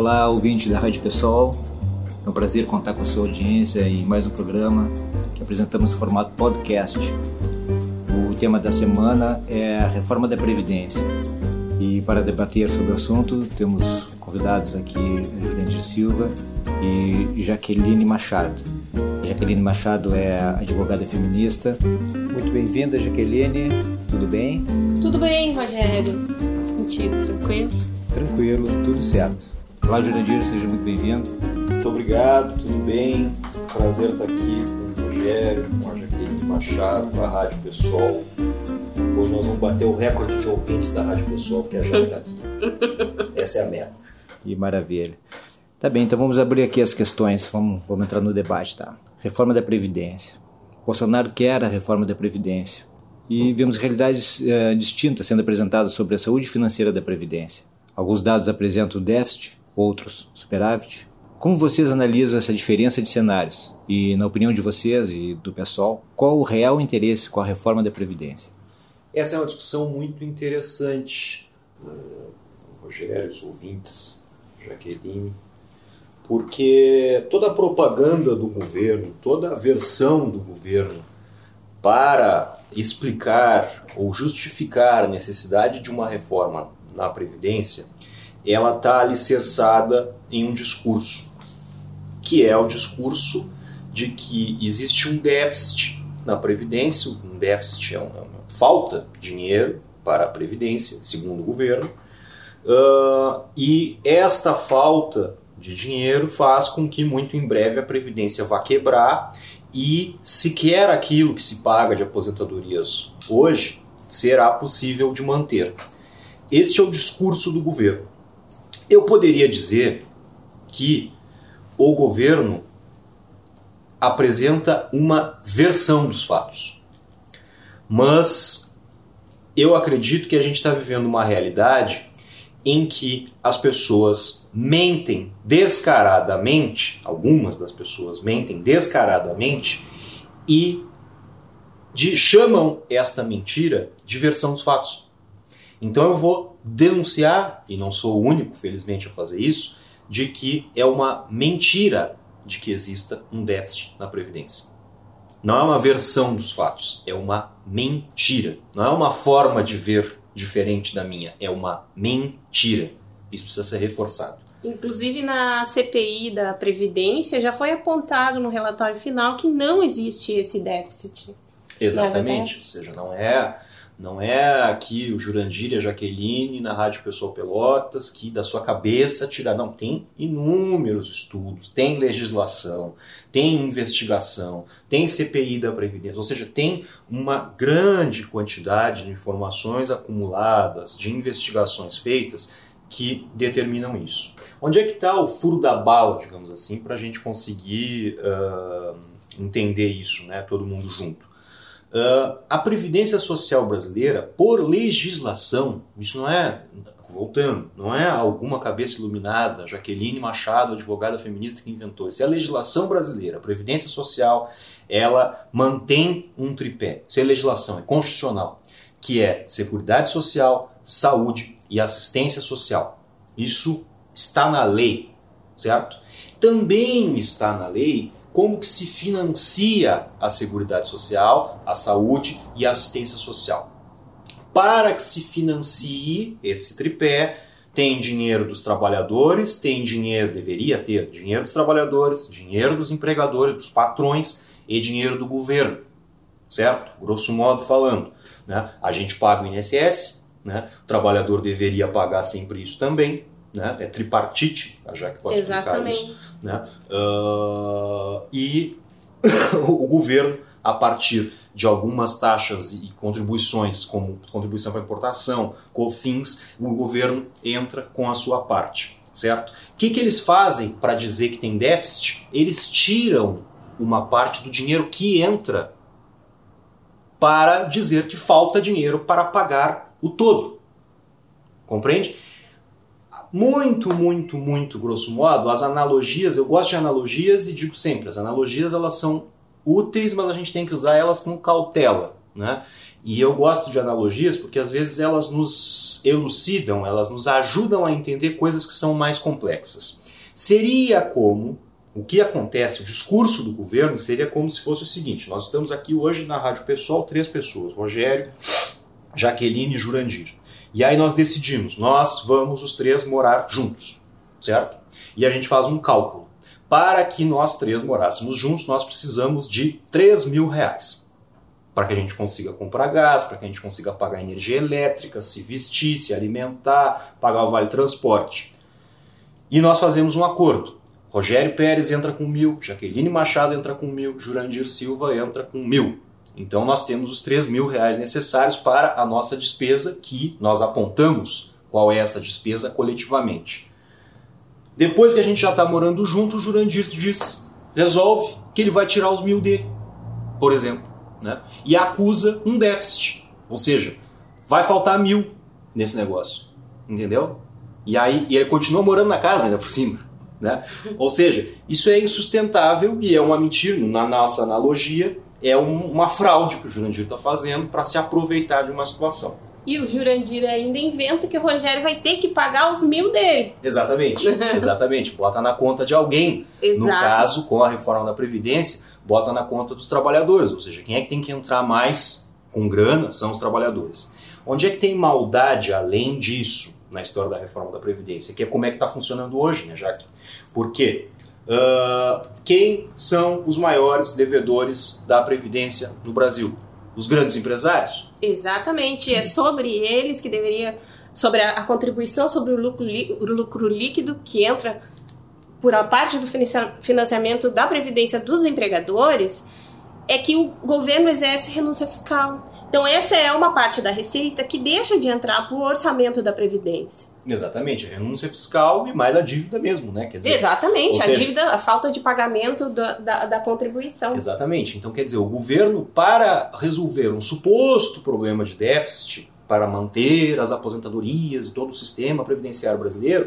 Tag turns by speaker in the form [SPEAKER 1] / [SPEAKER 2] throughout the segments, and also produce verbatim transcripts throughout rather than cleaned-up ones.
[SPEAKER 1] Olá, ouvinte da Rádio Pessoal. É um prazer contar com a sua audiência em mais um programa que apresentamos no formato podcast. O tema da semana é a reforma da Previdência. E para debater sobre o assunto, temos convidados aqui Jurandir Silva e Jaqueline Machado. A Jaqueline Machado é advogada feminista. Muito bem-vinda, Jaqueline. Tudo bem?
[SPEAKER 2] Tudo bem, Rogério. Contigo, tranquilo?
[SPEAKER 1] Tranquilo, tudo certo. Olá, Jurandir, seja muito bem-vindo.
[SPEAKER 3] Muito obrigado, tudo bem? Prazer estar aqui com o Rogério, com a Jaqueline Machado, com a Rádio Pessoal. Hoje nós vamos bater o recorde de ouvintes da Rádio Pessoal, que é a Jaque está aqui. Essa é a meta.
[SPEAKER 1] Que maravilha. Tá bem, então vamos abrir aqui as questões, vamos, vamos entrar no debate, tá? Reforma da Previdência. Bolsonaro quer a reforma da Previdência. E vemos realidades uh, distintas sendo apresentadas sobre a saúde financeira da Previdência. Alguns dados apresentam déficit, outros superávit. Como vocês analisam essa diferença de cenários? E, na opinião de vocês e do pessoal, qual o real interesse com a reforma da Previdência?
[SPEAKER 3] Essa é uma discussão muito interessante, uh, Rogério, os ouvintes, Jaqueline, porque toda a propaganda do governo, toda a versão do governo para explicar ou justificar a necessidade de uma reforma na Previdência, ela está alicerçada em um discurso, que é o discurso de que existe um déficit na Previdência, um déficit é uma, uma falta de dinheiro para a Previdência, segundo o governo, uh, e esta falta de dinheiro faz com que muito em breve a Previdência vá quebrar e sequer aquilo que se paga de aposentadorias hoje será possível de manter. Este é o discurso do governo. Eu poderia dizer que o governo apresenta uma versão dos fatos, mas eu acredito que a gente está vivendo uma realidade em que as pessoas mentem descaradamente, algumas das pessoas mentem descaradamente e de, chamam esta mentira de versão dos fatos. Então eu vou denunciar, e não sou o único, felizmente, a fazer isso, de que é uma mentira de que exista um déficit na Previdência. Não é uma versão dos fatos, é uma mentira. Não é uma forma de ver diferente da minha, é uma mentira. Isso precisa ser reforçado.
[SPEAKER 2] Inclusive na C P I da Previdência já foi apontado no relatório final que não existe esse déficit.
[SPEAKER 3] Exatamente, ou seja, não é, não é aqui o Jurandir e a Jaqueline na Rádio Pessoal Pelotas que da sua cabeça tirar. Não, tem inúmeros estudos, tem legislação, tem investigação, tem C P I da Previdência, ou seja, tem uma grande quantidade de informações acumuladas, de investigações feitas que determinam isso. Onde é que está o furo da bala, digamos assim, para a gente conseguir uh, entender isso, né, todo mundo junto? Uh, a Previdência Social brasileira, por legislação, isso não é, voltando, não é alguma cabeça iluminada, Jaqueline Machado, advogada feminista, que inventou. Isso é a legislação brasileira. A Previdência Social, ela mantém um tripé. Isso é legislação, é constitucional, que é Seguridade Social, Saúde e Assistência Social. Isso está na lei, certo? Também está na lei como que se financia a Seguridade Social, a Saúde e a Assistência Social. Para que se financie esse tripé, tem dinheiro dos trabalhadores, tem dinheiro, deveria ter dinheiro dos trabalhadores, dinheiro dos empregadores, dos patrões e dinheiro do governo, certo? Grosso modo falando, né? A gente paga o I N S S, né? O trabalhador deveria pagar sempre isso também. Né? É tripartite, já que pode
[SPEAKER 2] Exatamente.
[SPEAKER 3] explicar isso. Né? Uh, e o governo, a partir de algumas taxas e contribuições, como contribuição para importação, COFINS, o governo entra com a sua parte, certo? O que, que eles fazem para dizer que tem déficit? Eles tiram uma parte do dinheiro que entra para dizer que falta dinheiro para pagar o todo. Compreende? Muito, muito, muito grosso modo, as analogias, eu gosto de analogias e digo sempre, as analogias elas são úteis, mas a gente tem que usar elas com cautela, né? E eu gosto de analogias porque às vezes elas nos elucidam, elas nos ajudam a entender coisas que são mais complexas. Seria como, o que acontece, o discurso do governo seria como se fosse o seguinte: nós estamos aqui hoje na Rádio Pessoal, três pessoas, Rogério, Jaqueline e Jurandir. E aí nós decidimos, nós vamos os três morar juntos, certo? E a gente faz um cálculo. Para que nós três morássemos juntos, nós precisamos de três mil reais. Para que a gente consiga comprar gás, para que a gente consiga pagar energia elétrica, se vestir, se alimentar, pagar o vale transporte. E nós fazemos um acordo. Rogério Pérez entra com mil, Jaqueline Machado entra com mil, Jurandir Silva entra com mil. Então nós temos os três mil reais necessários para a nossa despesa, que nós apontamos qual é essa despesa coletivamente. Depois que a gente já está morando junto, o Jurandir diz, resolve que ele vai tirar os mil dele, por exemplo, né? E acusa um déficit. Ou seja, vai faltar mil nesse negócio, entendeu? E aí e ele continua morando na casa ainda por cima, né? Ou seja, isso é insustentável e é uma mentira, na nossa analogia, é um, uma fraude que o Jurandir está fazendo para se aproveitar de uma situação.
[SPEAKER 2] E o Jurandir ainda inventa que o Rogério vai ter que pagar os mil dele.
[SPEAKER 3] Exatamente, exatamente. Bota na conta de alguém.
[SPEAKER 2] Exato.
[SPEAKER 3] No caso, com a reforma da Previdência, bota na conta dos trabalhadores. Ou seja, quem é que tem que entrar mais com grana são os trabalhadores. Onde é que tem maldade além disso na história da reforma da Previdência? Que é como é que está funcionando hoje, né, Jaque? Por quê? Uh, quem são os maiores devedores da Previdência no Brasil? Os grandes empresários?
[SPEAKER 2] Exatamente, é sobre eles que deveria, sobre a, a contribuição sobre o lucro, o lucro líquido que entra por a parte do financiamento da Previdência dos empregadores, é que o governo exerce renúncia fiscal. Então essa é uma parte da receita que deixa de entrar para o orçamento da Previdência.
[SPEAKER 3] Exatamente, a renúncia fiscal e mais a dívida mesmo, né? Quer dizer,
[SPEAKER 2] exatamente, a
[SPEAKER 3] seja,
[SPEAKER 2] dívida, a falta de pagamento da, da, da contribuição.
[SPEAKER 3] Exatamente, então quer dizer, o governo, para resolver um suposto problema de déficit, para manter as aposentadorias e todo o sistema previdenciário brasileiro,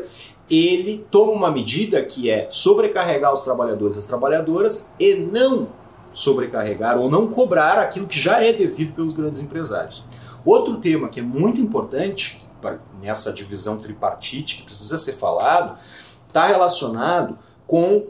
[SPEAKER 3] ele toma uma medida que é sobrecarregar os trabalhadores e as trabalhadoras e não sobrecarregar ou não cobrar aquilo que já é devido pelos grandes empresários. Outro tema que é muito importante nessa divisão tripartite que precisa ser falado, está relacionado com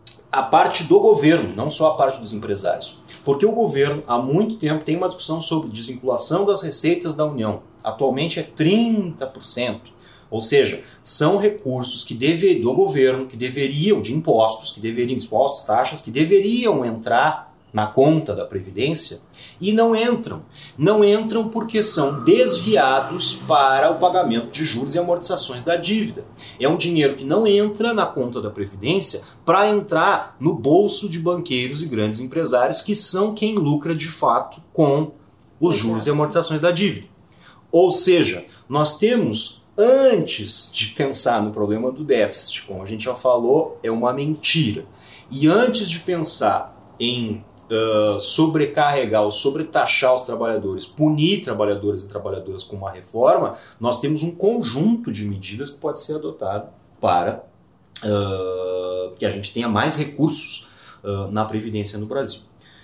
[SPEAKER 3] a parte do governo, não só a parte dos empresários. Porque o governo, há muito tempo, tem uma discussão sobre desvinculação das receitas da União. Atualmente é trinta por cento. Ou seja, são recursos que deve, do governo, que deveriam, de impostos, que deveriam, impostos, taxas, que deveriam entrar na conta da Previdência e não entram. Não entram porque são desviados para o pagamento de juros e amortizações da dívida. É um dinheiro que não entra na conta da Previdência para entrar no bolso de banqueiros e grandes empresários que são quem lucra de fato com os juros e amortizações da dívida. Ou seja, nós temos, antes de pensar no problema do déficit, como a gente já falou, é uma mentira. E antes de pensar em Uh, sobrecarregar ou sobretaxar os trabalhadores, punir trabalhadores e trabalhadoras com uma reforma, nós temos um conjunto de medidas que pode ser adotado para uh, que a gente tenha mais recursos uh, na Previdência no Brasil.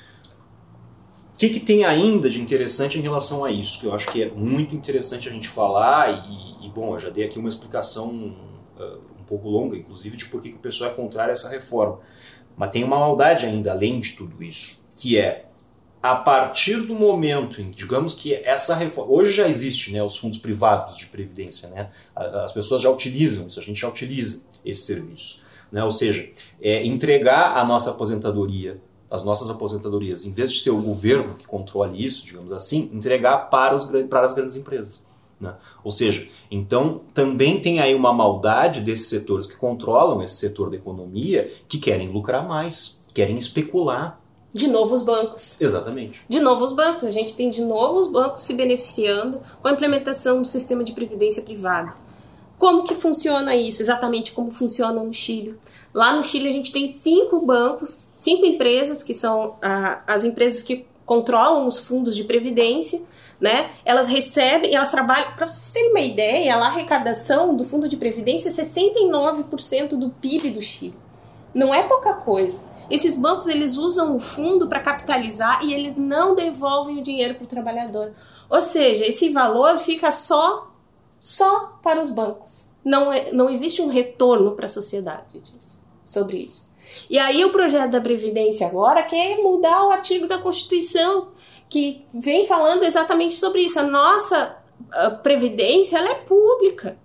[SPEAKER 3] O que, que tem ainda de interessante em relação a isso? Que eu acho que é muito interessante a gente falar e, e bom, eu já dei aqui uma explicação uh, um pouco longa, inclusive, de por que, que o pessoal é contrário a essa reforma. Mas tem uma maldade ainda, além de tudo isso, que é, a partir do momento em, digamos que essa reforma, hoje já existe, né, os fundos privados de previdência, né, as pessoas já utilizam isso, a gente já utiliza esse serviço, né, ou seja, é, entregar a nossa aposentadoria, as nossas aposentadorias, em vez de ser o governo que controle isso, digamos assim, entregar para, os, para as grandes empresas. Né? Ou seja, então também tem aí uma maldade desses setores que controlam esse setor da economia, que querem lucrar mais, querem especular.
[SPEAKER 2] De novo os bancos.
[SPEAKER 3] Exatamente.
[SPEAKER 2] De novo os bancos. A gente tem de novo os bancos se beneficiando com a implementação do sistema de previdência privada. Como que funciona isso? Exatamente como funciona no Chile. Lá no Chile a gente tem cinco bancos, cinco empresas, que são ah, as empresas que controlam os fundos de previdência, né? Elas recebem, elas trabalham, para vocês terem uma ideia, a arrecadação do fundo de previdência é sessenta e nove por cento do P I B do Chile. Não é pouca coisa. Esses bancos, eles usam o fundo para capitalizar e eles não devolvem o dinheiro para o trabalhador. Ou seja, esse valor fica só, só para os bancos. Não, é, não existe um retorno para a sociedade disso, sobre isso. E aí o projeto da Previdência agora quer mudar o artigo da Constituição, que vem falando exatamente sobre isso. A nossa a Previdência, ela é pública.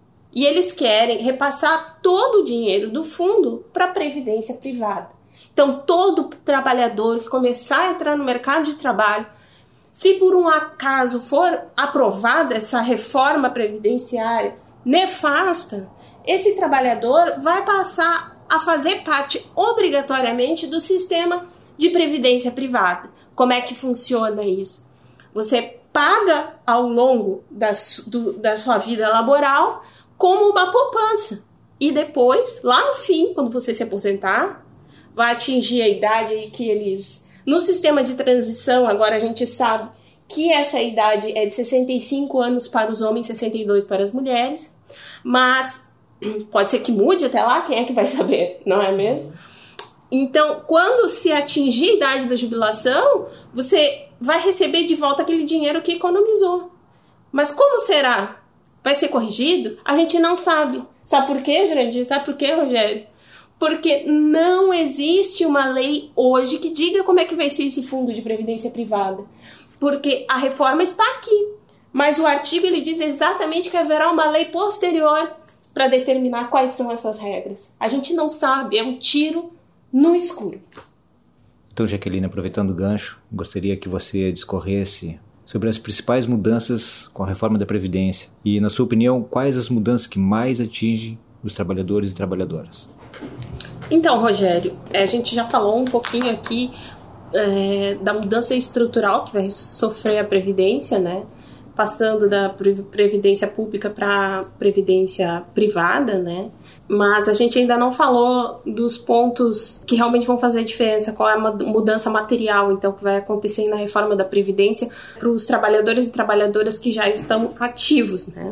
[SPEAKER 2] E eles querem repassar todo o dinheiro do fundo para a Previdência privada. Então, todo trabalhador que começar a entrar no mercado de trabalho, se por um acaso for aprovada essa reforma previdenciária nefasta, esse trabalhador vai passar a fazer parte obrigatoriamente do sistema de previdência privada. Como é que funciona isso? Você paga ao longo da, do, da sua vida laboral como uma poupança. E depois, lá no fim, quando você se aposentar, vai atingir a idade aí que eles... No sistema de transição, agora a gente sabe que essa idade é de sessenta e cinco anos para os homens, sessenta e dois para as mulheres. Mas pode ser que mude até lá, quem é que vai saber, não é mesmo? Então, quando se atingir a idade da jubilação, você vai receber de volta aquele dinheiro que economizou. Mas como será? Vai ser corrigido? A gente não sabe. Sabe por quê, Jurandir? Sabe por quê, Rogério? Porque não existe uma lei hoje que diga como é que vai ser esse fundo de previdência privada. Porque a reforma está aqui. Mas o artigo ele diz exatamente que haverá uma lei posterior para determinar quais são essas regras. A gente não sabe, é um tiro no escuro.
[SPEAKER 1] Então, Jaqueline, aproveitando o gancho, gostaria que você discorresse sobre as principais mudanças com a reforma da Previdência e, na sua opinião, quais as mudanças que mais atingem os trabalhadores e trabalhadoras.
[SPEAKER 2] Então, Rogério, a gente já falou um pouquinho aqui é, da mudança estrutural que vai sofrer a Previdência, né? Passando da previdência pública para previdência privada, né? Mas a gente ainda não falou dos pontos que realmente vão fazer diferença, qual é a mudança material, então, que vai acontecer na reforma da Previdência para os trabalhadores e trabalhadoras que já estão ativos, né?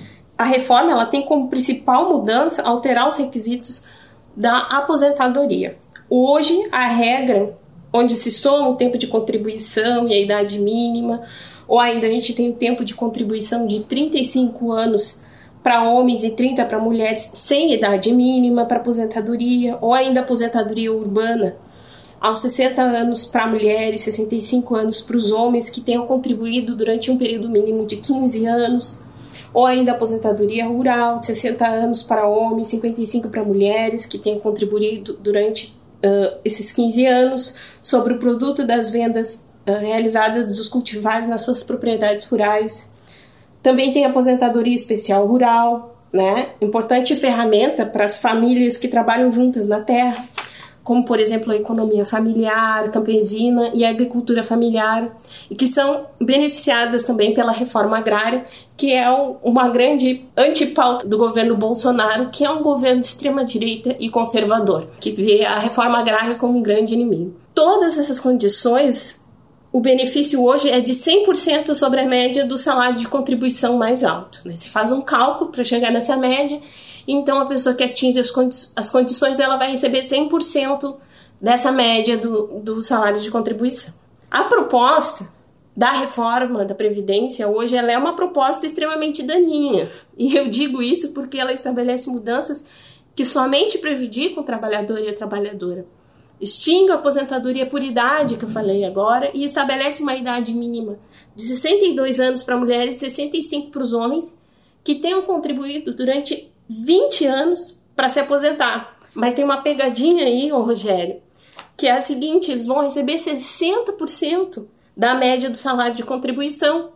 [SPEAKER 2] A reforma, ela tem como principal mudança alterar os requisitos da aposentadoria. Hoje, a regra onde se soma o tempo de contribuição e a idade mínima, ou ainda a gente tem o tempo de contribuição de trinta e cinco anos para homens e trinta para mulheres sem idade mínima para aposentadoria, ou ainda aposentadoria urbana aos sessenta anos para mulheres, sessenta e cinco anos para os homens que tenham contribuído durante um período mínimo de quinze anos, ou ainda aposentadoria rural de sessenta anos para homens, cinquenta e cinco para mulheres que tenham contribuído durante uh, esses quinze anos sobre o produto das vendas realizadas dos cultivares nas suas propriedades rurais. Também tem a aposentadoria especial rural, né? Importante ferramenta para as famílias que trabalham juntas na terra, como, por exemplo, a economia familiar, campesina e a agricultura familiar, e que são beneficiadas também pela reforma agrária, que é uma grande antipauta do governo Bolsonaro, que é um governo de extrema-direita e conservador, que vê a reforma agrária como um grande inimigo. Todas essas condições, o benefício hoje é de cem por cento sobre a média do salário de contribuição mais alto, né? Você faz um cálculo para chegar nessa média, então a pessoa que atinge as, condi- as condições ela vai receber cem por cento dessa média do, do salário de contribuição. A proposta da reforma da Previdência hoje ela é uma proposta extremamente daninha, e eu digo isso porque ela estabelece mudanças que somente prejudicam o trabalhador e a trabalhadora. Extingue a aposentadoria por idade, que eu falei agora, e estabelece uma idade mínima de sessenta e dois anos para mulheres e sessenta e cinco para os homens, que tenham contribuído durante vinte anos para se aposentar. Mas tem uma pegadinha aí, ô Rogério, que é a seguinte: eles vão receber sessenta por cento da média do salário de contribuição.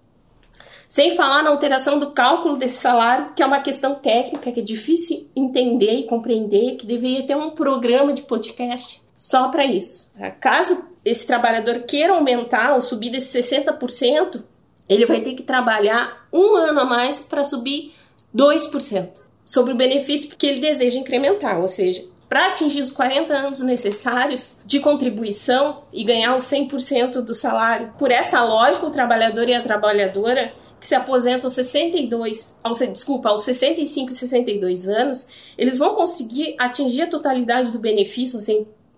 [SPEAKER 2] Sem falar na alteração do cálculo desse salário, que é uma questão técnica, que é difícil entender e compreender, que deveria ter um programa de podcast só para isso. Caso esse trabalhador queira aumentar ou subir desses sessenta por cento, ele vai ter que trabalhar um ano a mais para subir dois por cento sobre o benefício que ele deseja incrementar, ou seja, para atingir os quarenta anos necessários de contribuição e ganhar os cem por cento do salário. Por essa lógica, o trabalhador e a trabalhadora que se aposentam aos sessenta e dois, aos, desculpa, aos sessenta e cinco e sessenta e dois anos, eles vão conseguir atingir a totalidade do benefício, assim,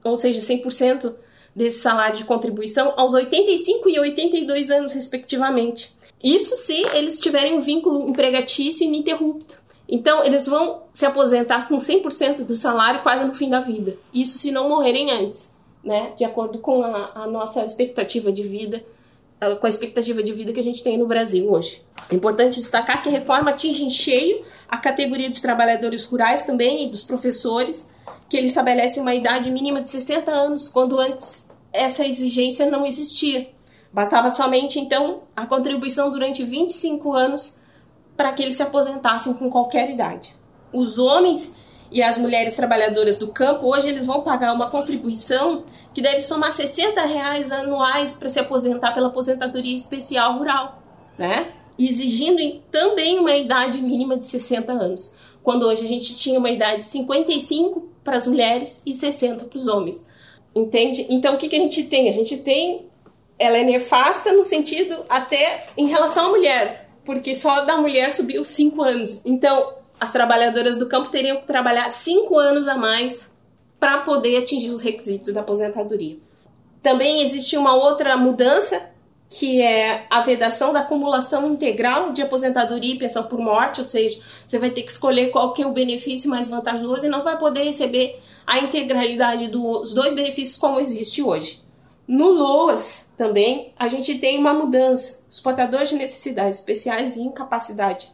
[SPEAKER 2] ou seja, cem por cento desse salário de contribuição, aos oitenta e cinco e oitenta e dois anos, respectivamente. Isso se eles tiverem um vínculo empregatício ininterrupto. Então, eles vão se aposentar com cem por cento do salário quase no fim da vida. Isso se não morrerem antes, né? De acordo com a, a nossa expectativa de vida, com a expectativa de vida que a gente tem no Brasil hoje. É importante destacar que a reforma atinge em cheio a categoria dos trabalhadores rurais também e dos professores, que ele estabelece uma idade mínima de sessenta anos, quando antes essa exigência não existia. Bastava somente, então, a contribuição durante vinte e cinco anos para que eles se aposentassem com qualquer idade. Os homens e as mulheres trabalhadoras do campo, hoje eles vão pagar uma contribuição que deve somar sessenta reais anuais para se aposentar pela aposentadoria especial rural, né? Exigindo também uma idade mínima de sessenta anos, quando hoje a gente tinha uma idade de cinquenta e cinco para as mulheres e sessenta para os homens. Entende? Então, o que, que a gente tem? A gente tem... Ela é nefasta no sentido até em relação à mulher, porque só da mulher subiu cinco anos. Então, as trabalhadoras do campo teriam que trabalhar cinco anos a mais para poder atingir os requisitos da aposentadoria. Também existe uma outra mudança, que é a vedação da acumulação integral de aposentadoria e pensão por morte, ou seja, você vai ter que escolher qual que é o benefício mais vantajoso e não vai poder receber a integralidade dos dois benefícios como existe hoje. No LOAS, também, a gente tem uma mudança. Os portadores de necessidades especiais e incapacidade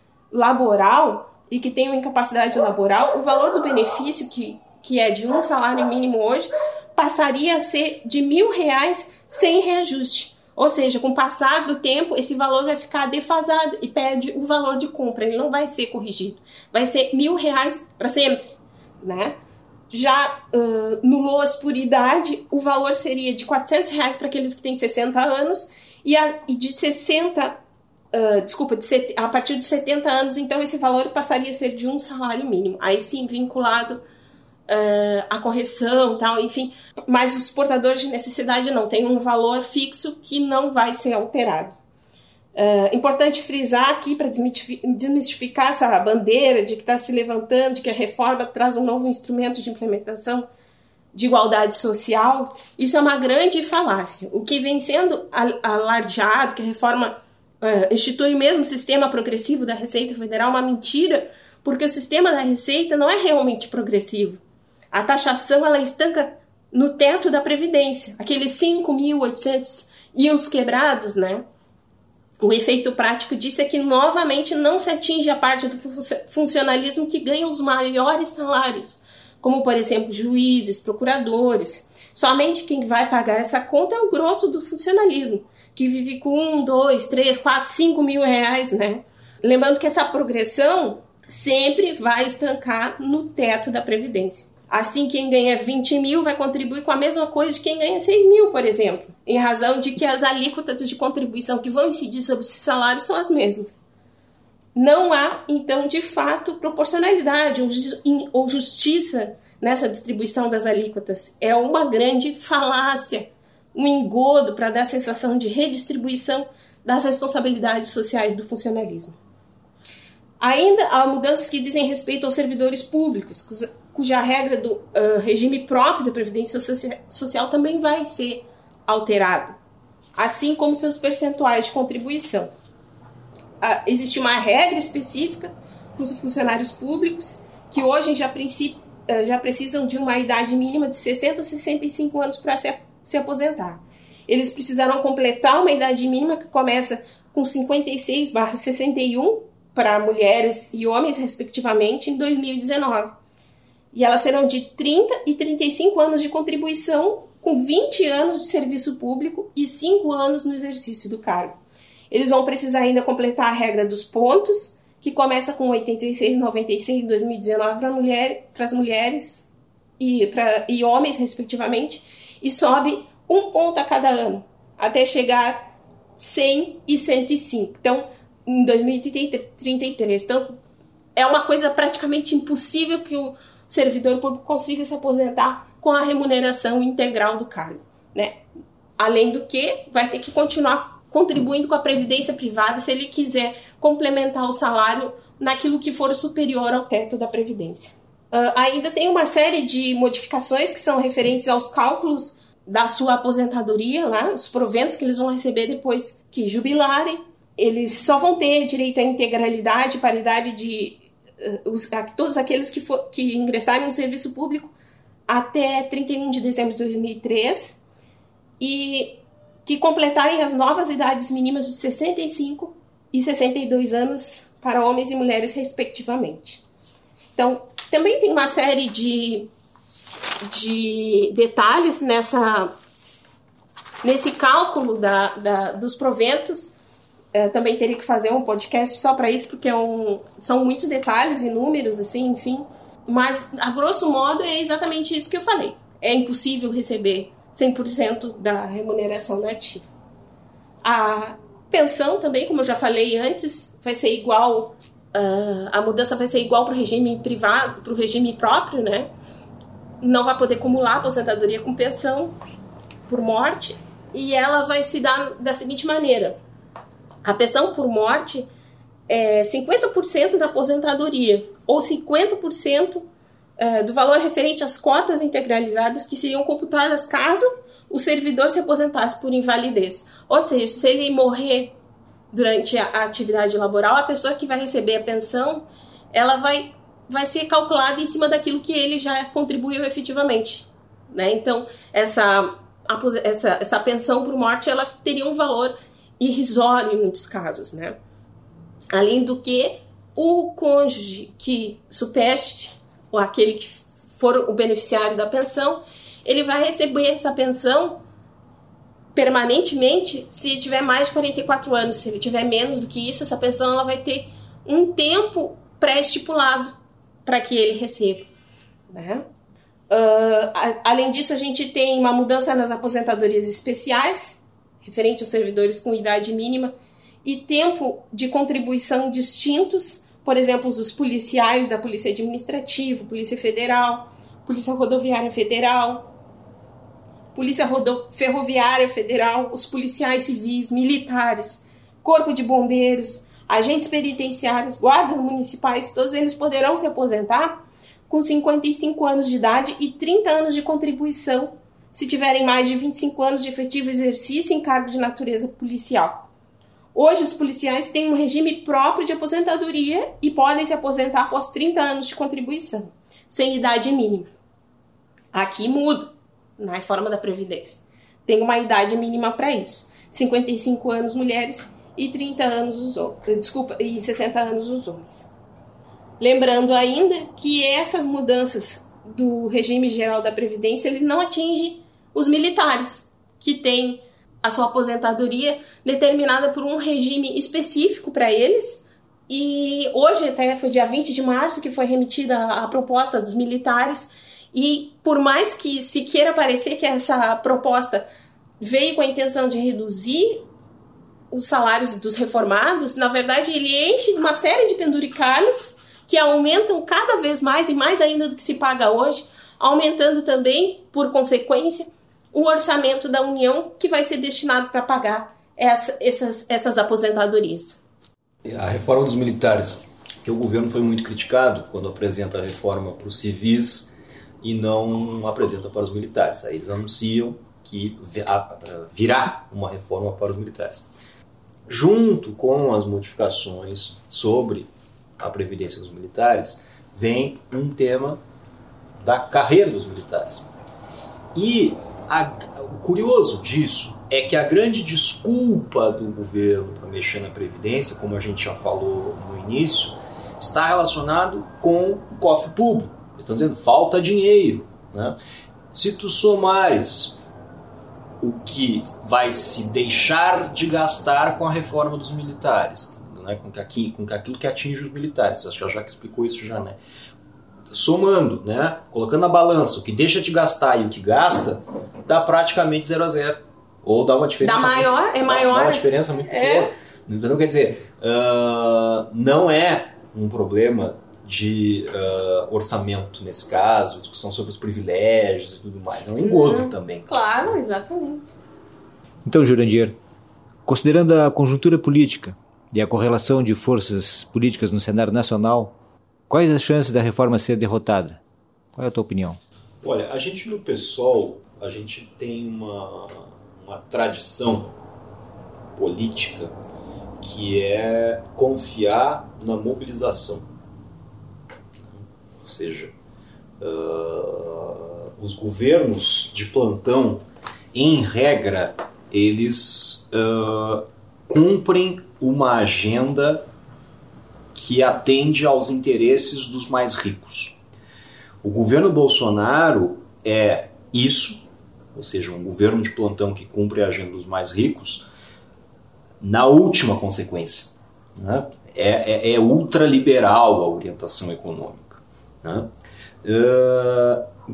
[SPEAKER 2] laboral e que tenham incapacidade laboral, o valor do benefício, que, que é de um salário mínimo hoje, passaria a ser de mil reais sem reajuste. Ou seja, com o passar do tempo, esse valor vai ficar defasado e perde o valor de compra. Ele não vai ser corrigido. Vai ser mil reais para sempre, né? Já uh, no LOAS por idade, o valor seria de quatrocentos reais para aqueles que têm sessenta anos e, a, e de sessenta, uh, desculpa, de set, a partir de setenta anos, então esse valor passaria a ser de um salário mínimo. Aí sim, vinculado uh, à correção, tal, enfim. Mas os portadores de necessidade não, tem um valor fixo que não vai ser alterado. Uh, importante frisar aqui, para desmistificar essa bandeira de que está se levantando, de que a reforma traz um novo instrumento de implementação de igualdade social, isso é uma grande falácia. O que vem sendo alardeado, que a reforma uh, institui o mesmo sistema progressivo da Receita Federal, é uma mentira, porque o sistema da Receita não é realmente progressivo. A taxação, ela estanca no teto da Previdência, aqueles cinco mil e oitocentos e uns quebrados, né? O efeito prático disso é que, novamente, não se atinge a parte do funcionalismo que ganha os maiores salários, como, por exemplo, juízes, procuradores. Somente quem vai pagar essa conta é o grosso do funcionalismo, que vive com um, dois, três, quatro, cinco mil reais, né? Lembrando que essa progressão sempre vai estancar no teto da Previdência. Assim, quem ganha vinte mil vai contribuir com a mesma coisa de quem ganha seis mil, por exemplo, em razão de que as alíquotas de contribuição que vão incidir sobre esse salário são as mesmas. Não há, então, de fato, proporcionalidade ou justiça nessa distribuição das alíquotas. É uma grande falácia, um engodo para dar a sensação de redistribuição das responsabilidades sociais do funcionalismo. Ainda há mudanças que dizem respeito aos servidores públicos, cuja regra do uh, regime próprio da Previdência Social também vai ser alterado, assim como seus percentuais de contribuição. Uh, existe uma regra específica para os funcionários públicos, que hoje já, uh, já precisam de uma idade mínima de sessenta ou sessenta e cinco anos para se, se aposentar. Eles precisarão completar uma idade mínima que começa com cinquenta e seis barra sessenta e um para mulheres e homens, respectivamente, em dois mil e dezenove. E elas serão de trinta e trinta e cinco anos de contribuição, com vinte anos de serviço público e cinco anos no exercício do cargo. Eles vão precisar ainda completar a regra dos pontos, que começa com oitenta e seis, noventa e seis em dois mil e dezenove para mulher, as mulheres e, pra, e homens, respectivamente, e sobe um ponto a cada ano, até chegar cem e cento e cinco. Então, em dois mil e trinta e três. Então, é uma coisa praticamente impossível que o servidor público consiga se aposentar com a remuneração integral do cargo, né? Além do que, vai ter que continuar contribuindo com a previdência privada se ele quiser complementar o salário naquilo que for superior ao teto da previdência. Uh, ainda tem uma série de modificações que são referentes aos cálculos da sua aposentadoria, lá, os proventos que eles vão receber depois que jubilarem. Eles só vão ter direito à integralidade, paridade de uh, os, a, todos aqueles que, for, que ingressarem no serviço público até trinta e um de dezembro de dois mil e três e que completarem as novas idades mínimas de sessenta e cinco e sessenta e dois anos para homens e mulheres, respectivamente. Então, também tem uma série de, de detalhes nessa, nesse cálculo da, da, dos proventos. É, também teria que fazer um podcast só para isso, porque é um, são muitos detalhes e números, assim, enfim. Mas, a grosso modo, é exatamente isso que eu falei. É impossível receber cem por cento da remuneração nativa. A pensão também, como eu já falei antes, vai ser igual... Uh, a mudança vai ser igual para o regime privado, para o regime próprio, né? Não vai poder acumular aposentadoria com pensão por morte, e ela vai se dar da seguinte maneira: a pensão por morte é cinquenta por cento da aposentadoria, ou cinquenta por cento uh, do valor referente às cotas integralizadas que seriam computadas caso o servidor se aposentasse por invalidez. Ou seja, se ele morrer durante a atividade laboral, a pessoa que vai receber a pensão, ela vai, vai ser calculada em cima daquilo que ele já contribuiu efetivamente, né? Então, essa, essa, essa pensão por morte, ela teria um valor irrisório em muitos casos, né? Além do que, o cônjuge que supeste, ou aquele que for o beneficiário da pensão, ele vai receber essa pensão permanentemente se tiver mais de quarenta e quatro anos. Se ele tiver menos do que isso, essa pensão ela vai ter um tempo pré-estipulado para que ele receba, né? Uh, a, além disso, a gente tem uma mudança nas aposentadorias especiais, referente aos servidores com idade mínima e tempo de contribuição distintos, por exemplo, os policiais da Polícia Administrativa, Polícia Federal, Polícia Rodoviária Federal, Polícia Rodo- Ferroviária Federal, os policiais civis, militares, Corpo de Bombeiros, agentes penitenciários, guardas municipais, todos eles poderão se aposentar com cinquenta e cinco anos de idade e trinta anos de contribuição, se tiverem mais de vinte e cinco anos de efetivo exercício em cargo de natureza policial. Hoje, os policiais têm um regime próprio de aposentadoria e podem se aposentar após trinta anos de contribuição, sem idade mínima. Aqui muda. Na reforma da Previdência. Tem uma idade mínima para isso. cinquenta e cinco anos mulheres e trinta anos os homens. Desculpa, e sessenta anos os homens. Lembrando ainda que essas mudanças do regime geral da Previdência, eles não atingem os militares, que têm a sua aposentadoria determinada por um regime específico para eles. E hoje, até foi dia vinte de março, que foi remetida a proposta dos militares. E por mais que se queira parecer que essa proposta veio com a intenção de reduzir os salários dos reformados, na verdade ele enche uma série de penduricalhos que aumentam cada vez mais e mais ainda do que se paga hoje, aumentando também, por consequência, o orçamento da União que vai ser destinado para pagar essa, essas, essas aposentadorias.
[SPEAKER 3] A reforma dos militares, que o governo foi muito criticado quando apresenta a reforma para os civis e não apresenta para os militares. Aí eles anunciam que virá uma reforma para os militares. Junto com as modificações sobre a previdência dos militares, vem um tema da carreira dos militares. E a, o curioso disso é que a grande desculpa do governo para mexer na previdência, como a gente já falou no início, está relacionado com o cofre público. Eles estão dizendo, falta dinheiro, né? Se tu somares o que vai se deixar de gastar com a reforma dos militares, né? com, que, com aquilo que atinge os militares, acho que a Jaque explicou isso já, né? Somando, né? Colocando na balança o que deixa de gastar e o que gasta, dá praticamente zero a zero. Ou dá uma diferença...
[SPEAKER 2] Dá maior,
[SPEAKER 3] muito,
[SPEAKER 2] é maior.
[SPEAKER 3] Dá uma diferença muito pequena. É. Então, quer dizer, uh, não é um problema de uh, orçamento nesse caso, discussão sobre os privilégios e tudo mais. É um engodo hum, também.
[SPEAKER 2] Claro, exatamente.
[SPEAKER 1] Então, Jurandir, considerando a conjuntura política e a correlação de forças políticas no cenário nacional, Quais as chances da reforma ser derrotada? Qual é a tua opinião?
[SPEAKER 3] Olha, a gente no PSOL, a gente tem uma, uma tradição política que é confiar na mobilização. Ou seja, uh, os governos de plantão, em regra, eles uh, cumprem uma agenda que atende aos interesses dos mais ricos. O governo Bolsonaro é isso, ou seja, um governo de plantão que cumpre a agenda dos mais ricos, na última consequência. Né? É, é, é ultraliberal a orientação econômica. Né? Uh,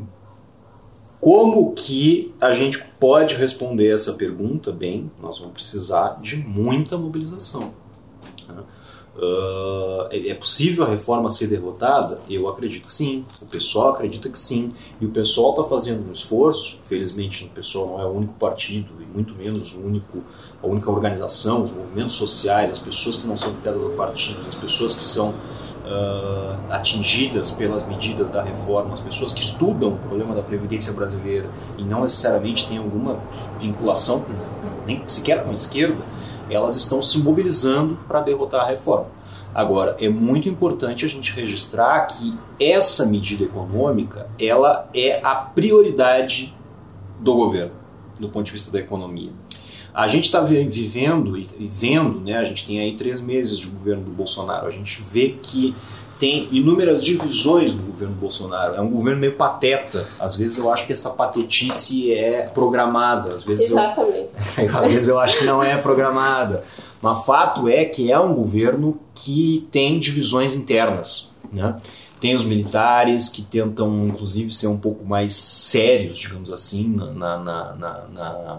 [SPEAKER 3] como que a gente pode responder essa pergunta? Bem, nós vamos precisar de muita mobilização. Né? Uh, é possível a reforma ser derrotada? Eu acredito que sim, o pessoal acredita que sim, e o pessoal está fazendo um esforço. Felizmente o pessoal não é o único partido, e muito menos o único, a única organização, os movimentos sociais, as pessoas que não são filiadas a partidos, as pessoas que são uh, atingidas pelas medidas da reforma, as pessoas que estudam o problema da Previdência brasileira e não necessariamente têm alguma vinculação, com, nem sequer com a esquerda, elas estão se mobilizando para derrotar a reforma. Agora, é muito importante a gente registrar que essa medida econômica, ela é a prioridade do governo, do ponto de vista da economia. A gente está vivendo e vendo, né, a gente tem aí três meses de governo do Bolsonaro, a gente vê que tem inúmeras divisões do governo Bolsonaro. É um governo meio pateta. Às vezes eu acho que essa patetice é programada. Às vezes
[SPEAKER 2] Exatamente.
[SPEAKER 3] Eu, às vezes eu acho que não é programada. Mas fato é que é um governo que tem divisões internas. Né? Tem os militares que tentam, inclusive, ser um pouco mais sérios, digamos assim, na... na, na, na, na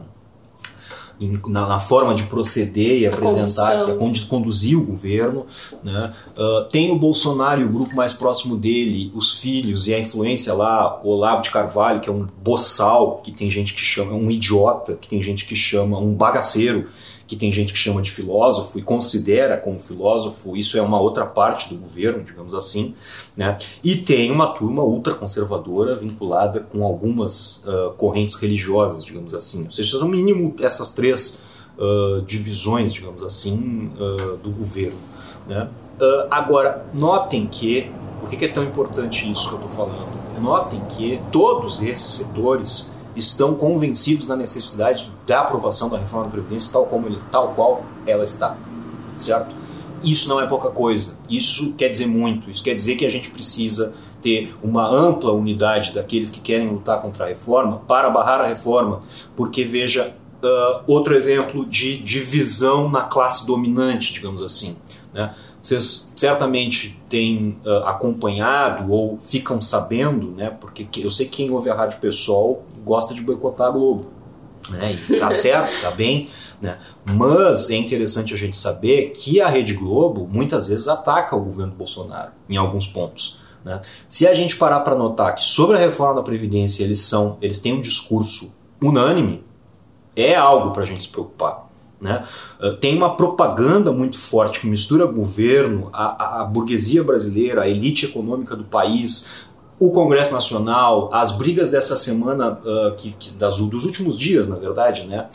[SPEAKER 3] Na, na forma de proceder e a apresentar, que é conduzir o governo. Né? Uh, tem o Bolsonaro e o grupo mais próximo dele, os filhos e a influência lá, o Olavo de Carvalho, que é um boçal, que tem gente que chama, um idiota, que tem gente que chama um bagaceiro, que tem gente que chama de filósofo e considera como filósofo. Isso é uma outra parte do governo, digamos assim, né? E tem uma turma ultraconservadora vinculada com algumas uh, correntes religiosas, digamos assim. Ou seja, no mínimo essas três uh, divisões, digamos assim, uh, do governo, né? Uh, agora, notem que, por que é tão importante isso que eu estou falando? Notem que todos esses setores estão convencidos da necessidade da aprovação da reforma da Previdência tal, como ele, tal qual ela está, certo? Isso não é pouca coisa, isso quer dizer muito, isso quer dizer que a gente precisa ter uma ampla unidade daqueles que querem lutar contra a reforma para barrar a reforma, porque veja, uh, outro exemplo de divisão na classe dominante, digamos assim, né? Vocês certamente têm uh, acompanhado ou ficam sabendo, né, porque eu sei que quem ouve a Rádio PSOL gosta de boicotar a Globo, né, e tá certo, tá bem, né, mas é interessante a gente saber que a Rede Globo muitas vezes ataca o governo Bolsonaro em alguns pontos. Né. Se a gente parar para notar que sobre a reforma da Previdência eles, são, eles têm um discurso unânime, é algo para a gente se preocupar. Né? Uh, tem uma propaganda muito forte que mistura governo, a, a, a burguesia brasileira, a elite econômica do país, o Congresso Nacional, as brigas dessa semana, uh, que, que, das, dos últimos dias, na verdade, né?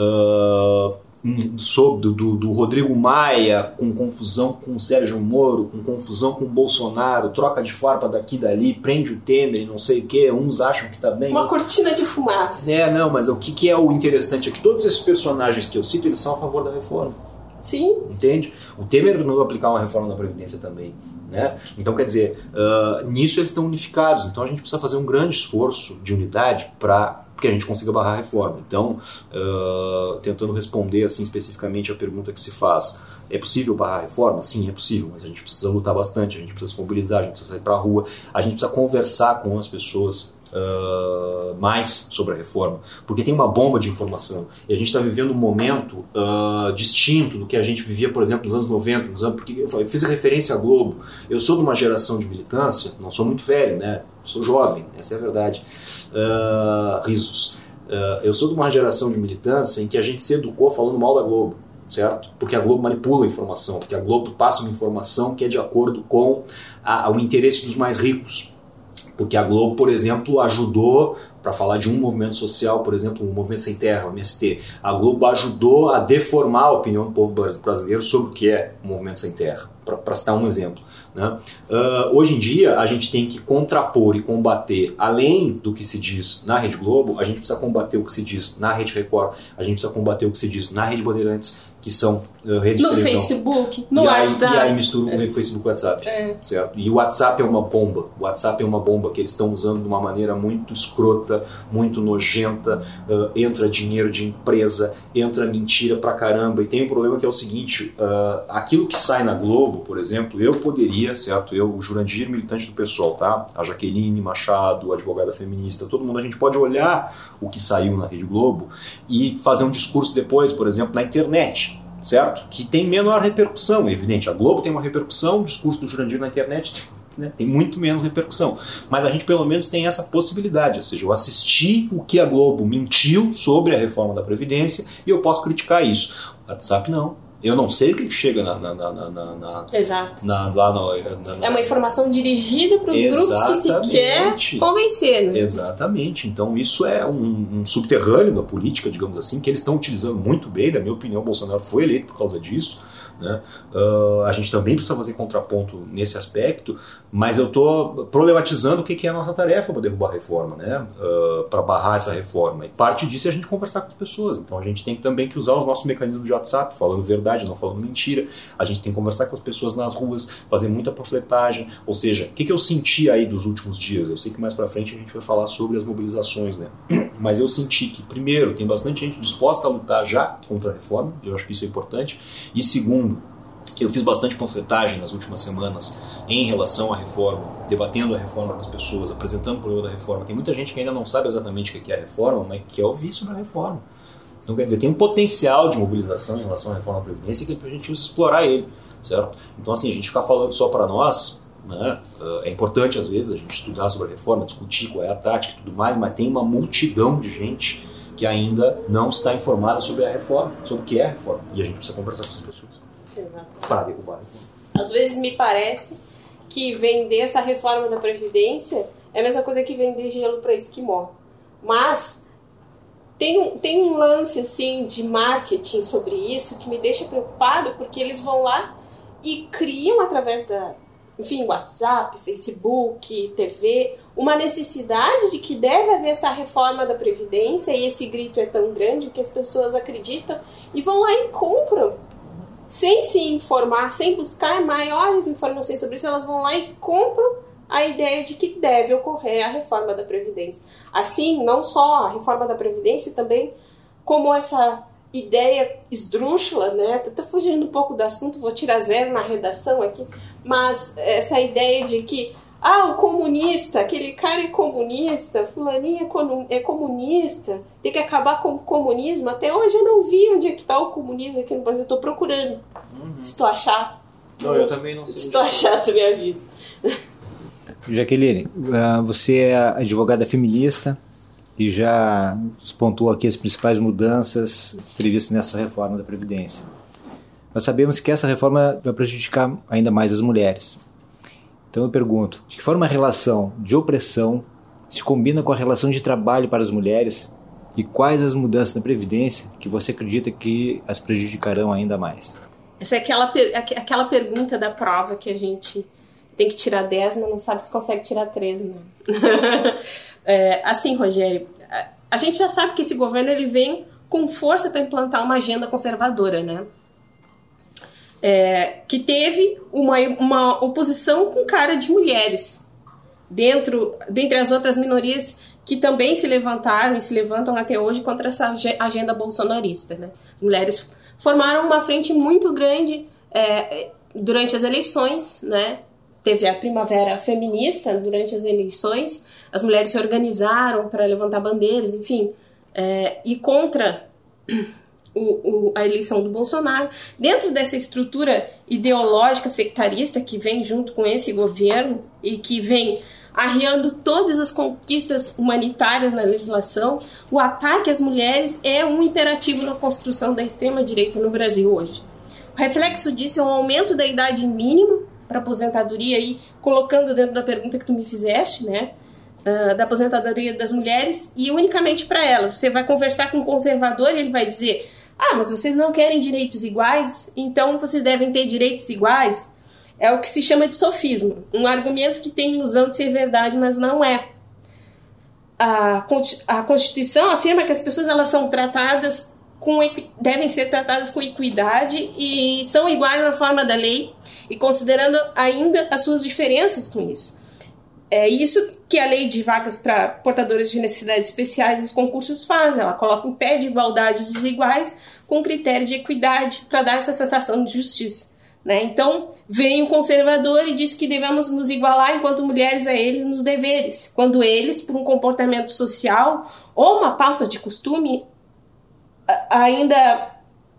[SPEAKER 3] uh, sobre, do, do Rodrigo Maia, com confusão com o Sérgio Moro, com confusão com o Bolsonaro, troca de farpa daqui e dali, prende o Temer e não sei o que, uns acham que tá bem.
[SPEAKER 2] Uma
[SPEAKER 3] outros...
[SPEAKER 2] cortina de fumaça.
[SPEAKER 3] É, não, mas o que, que é o interessante é que todos esses personagens que eu cito, eles são a favor da reforma.
[SPEAKER 2] Sim.
[SPEAKER 3] Entende? O Temer não vai aplicar uma reforma da Previdência também. Né? Então, quer dizer, uh, nisso eles estão unificados. Então a gente precisa fazer um grande esforço de unidade para que a gente consiga barrar a reforma. Então, uh, tentando responder assim especificamente a pergunta que se faz, é possível barrar a reforma? Sim, é possível, mas a gente precisa lutar bastante, a gente precisa se mobilizar, a gente precisa sair para a rua, a gente precisa conversar com as pessoas uh, mais sobre a reforma, porque tem uma bomba de informação e a gente está vivendo um momento uh, distinto do que a gente vivia, por exemplo, nos anos noventa, nos anos, porque eu fiz a referência à Globo. Eu sou de uma geração de militância, não sou muito velho, né? Sou jovem, essa é a verdade. Uh, risos. Uh, eu sou de uma geração de militância em que a gente se educou falando mal da Globo. certo? Porque a Globo manipula a informação, porque a Globo passa uma informação que é de acordo com a, o interesse dos mais ricos. Porque a Globo, por exemplo, ajudou, para falar de um movimento social, por exemplo, o Movimento Sem Terra, o M S T, a Globo ajudou a deformar a opinião do povo brasileiro sobre o que é o Movimento Sem Terra, para citar um exemplo. Né? Uh, hoje em dia, a gente tem que contrapor e combater, além do que se diz na Rede Globo, a gente precisa combater o que se diz na Rede Record, a gente precisa combater o que se diz na Rede Bandeirantes, que são uh, redes
[SPEAKER 2] no
[SPEAKER 3] de televisão.
[SPEAKER 2] Facebook, no
[SPEAKER 3] e
[SPEAKER 2] WhatsApp.
[SPEAKER 3] Aí, e aí mistura o Facebook e o WhatsApp. É. Certo? E o WhatsApp é uma bomba. O WhatsApp é uma bomba que eles estão usando de uma maneira muito escrota, muito nojenta. Uh, entra dinheiro de empresa, entra mentira pra caramba. E tem um problema que é o seguinte, uh, aquilo que sai na Globo, por exemplo, eu poderia, certo? Eu, o Jurandir, militante do PSOL, tá? A Jaqueline Machado, a advogada feminista, todo mundo, a gente pode olhar o que saiu na Rede Globo e fazer um discurso depois, por exemplo, na internet. Certo? Que tem menor repercussão, é evidente. A Globo tem uma repercussão, o discurso do Jurandir na internet, né, tem muito menos repercussão. Mas a gente pelo menos tem essa possibilidade, ou seja, eu assisti o que a Globo mentiu sobre a reforma da Previdência e eu posso criticar isso. O WhatsApp não. Eu não sei o que chega na, na, na, na, na,
[SPEAKER 2] Exato.
[SPEAKER 3] Na, lá na, na, na...
[SPEAKER 2] É uma informação dirigida para os grupos que se quer convencer. Né?
[SPEAKER 3] Exatamente. Então isso é um, um subterrâneo da política, digamos assim, que eles estão utilizando muito bem. Na minha opinião, o Bolsonaro foi eleito por causa disso. Né? Uh, a gente também precisa fazer contraponto nesse aspecto, mas eu estou problematizando o que é a nossa tarefa para derrubar a reforma, né? Uh, para barrar essa reforma. E parte disso é a gente conversar com as pessoas. Então a gente tem também que usar os nossos mecanismos de WhatsApp, falando verdade, não falando mentira. A gente tem que conversar com as pessoas nas ruas, fazer muita panfletagem. Ou seja, o que, que eu senti aí dos últimos dias? Eu sei que mais para frente a gente vai falar sobre as mobilizações, né? Mas eu senti que, primeiro, tem bastante gente disposta a lutar já contra a reforma, eu acho que isso é importante, e segundo, eu fiz bastante panfletagem nas últimas semanas em relação à reforma, debatendo a reforma com as pessoas, apresentando o problema da reforma. Tem muita gente que ainda não sabe exatamente o que é a reforma, mas quer ouvir sobre a reforma. Então, quer dizer, tem um potencial de mobilização em relação à reforma da Previdência que a gente precisa explorar ele, certo? Então, assim, a gente ficar falando só para nós, né, é importante às vezes a gente estudar sobre a reforma, discutir qual é a tática e tudo mais, mas tem uma multidão de gente que ainda não está informada sobre a reforma, sobre o que é a reforma. E a gente precisa conversar com essas pessoas.
[SPEAKER 2] Exato.
[SPEAKER 3] Para derrubar a reforma.
[SPEAKER 2] Às vezes me parece que vender essa reforma da Previdência é a mesma coisa que vender gelo para esquimó. Mas tem um, tem um lance assim, de marketing sobre isso que me deixa preocupado, porque eles vão lá e criam através da, enfim, WhatsApp, Facebook, T V, uma necessidade de que deve haver essa reforma da Previdência, e esse grito é tão grande que as pessoas acreditam e vão lá e compram. Sem se informar, sem buscar maiores informações sobre isso, elas vão lá e compram a ideia de que deve ocorrer a reforma da Previdência. Assim, não só a reforma da Previdência, também como essa ideia esdrúxula, né? Tô fugindo um pouco do assunto, vou tirar zero na redação aqui, mas essa ideia de que ah, o comunista, aquele cara é comunista, fulaninha é comunista, tem que acabar com o comunismo. Até hoje eu não vi onde é que está o comunismo aqui no Brasil, eu tô procurando. Uhum. Se tu achar...
[SPEAKER 3] Não, eu também não sei.
[SPEAKER 2] Se tu achar, tu me avisa.
[SPEAKER 1] Jaqueline, você é advogada feminista e já pontuou aqui as principais mudanças previstas nessa reforma da Previdência. Nós sabemos que essa reforma vai prejudicar ainda mais as mulheres. Então eu pergunto, de que forma a relação de opressão se combina com a relação de trabalho para as mulheres e quais as mudanças na Previdência que você acredita que as prejudicarão ainda mais?
[SPEAKER 2] Essa é aquela, aquela pergunta da prova que a gente tem que tirar dez, mas não sabe se consegue tirar treze, né? é, assim, Rogério, a gente já sabe que esse governo ele vem com força para implantar uma agenda conservadora, né? É, que teve uma, uma oposição com cara de mulheres, dentro, dentre as outras minorias que também se levantaram e se levantam até hoje contra essa agenda bolsonarista, né? As mulheres formaram uma frente muito grande é, durante as eleições, né? Teve a primavera feminista durante as eleições, as mulheres se organizaram para levantar bandeiras, enfim, é, e contra o, o, a eleição do Bolsonaro. Dentro dessa estrutura ideológica sectarista que vem junto com esse governo e que vem arriando todas as conquistas humanitárias na legislação, o ataque às mulheres é um imperativo na construção da extrema-direita no Brasil hoje. O reflexo disso é um aumento da idade mínima para aposentadoria, aí, colocando dentro da pergunta que tu me fizeste, né, uh, da aposentadoria das mulheres, e unicamente para elas. Você vai conversar com um conservador e ele vai dizer: ah, mas vocês não querem direitos iguais, então vocês devem ter direitos iguais. É o que se chama de sofismo, um argumento que tem ilusão de ser verdade, mas não é. A, a Constituição afirma que as pessoas elas são tratadas com, devem ser tratadas com equidade e são iguais na forma da lei, e considerando ainda as suas diferenças com isso. É isso que a lei de vagas para portadores de necessidades especiais nos concursos faz. Ela coloca em pé de igualdade os desiguais com critério de equidade para dar essa sensação de justiça. Né? Então, vem o conservador e diz que devemos nos igualar enquanto mulheres a eles nos deveres, quando eles, por um comportamento social ou uma pauta de costume, ainda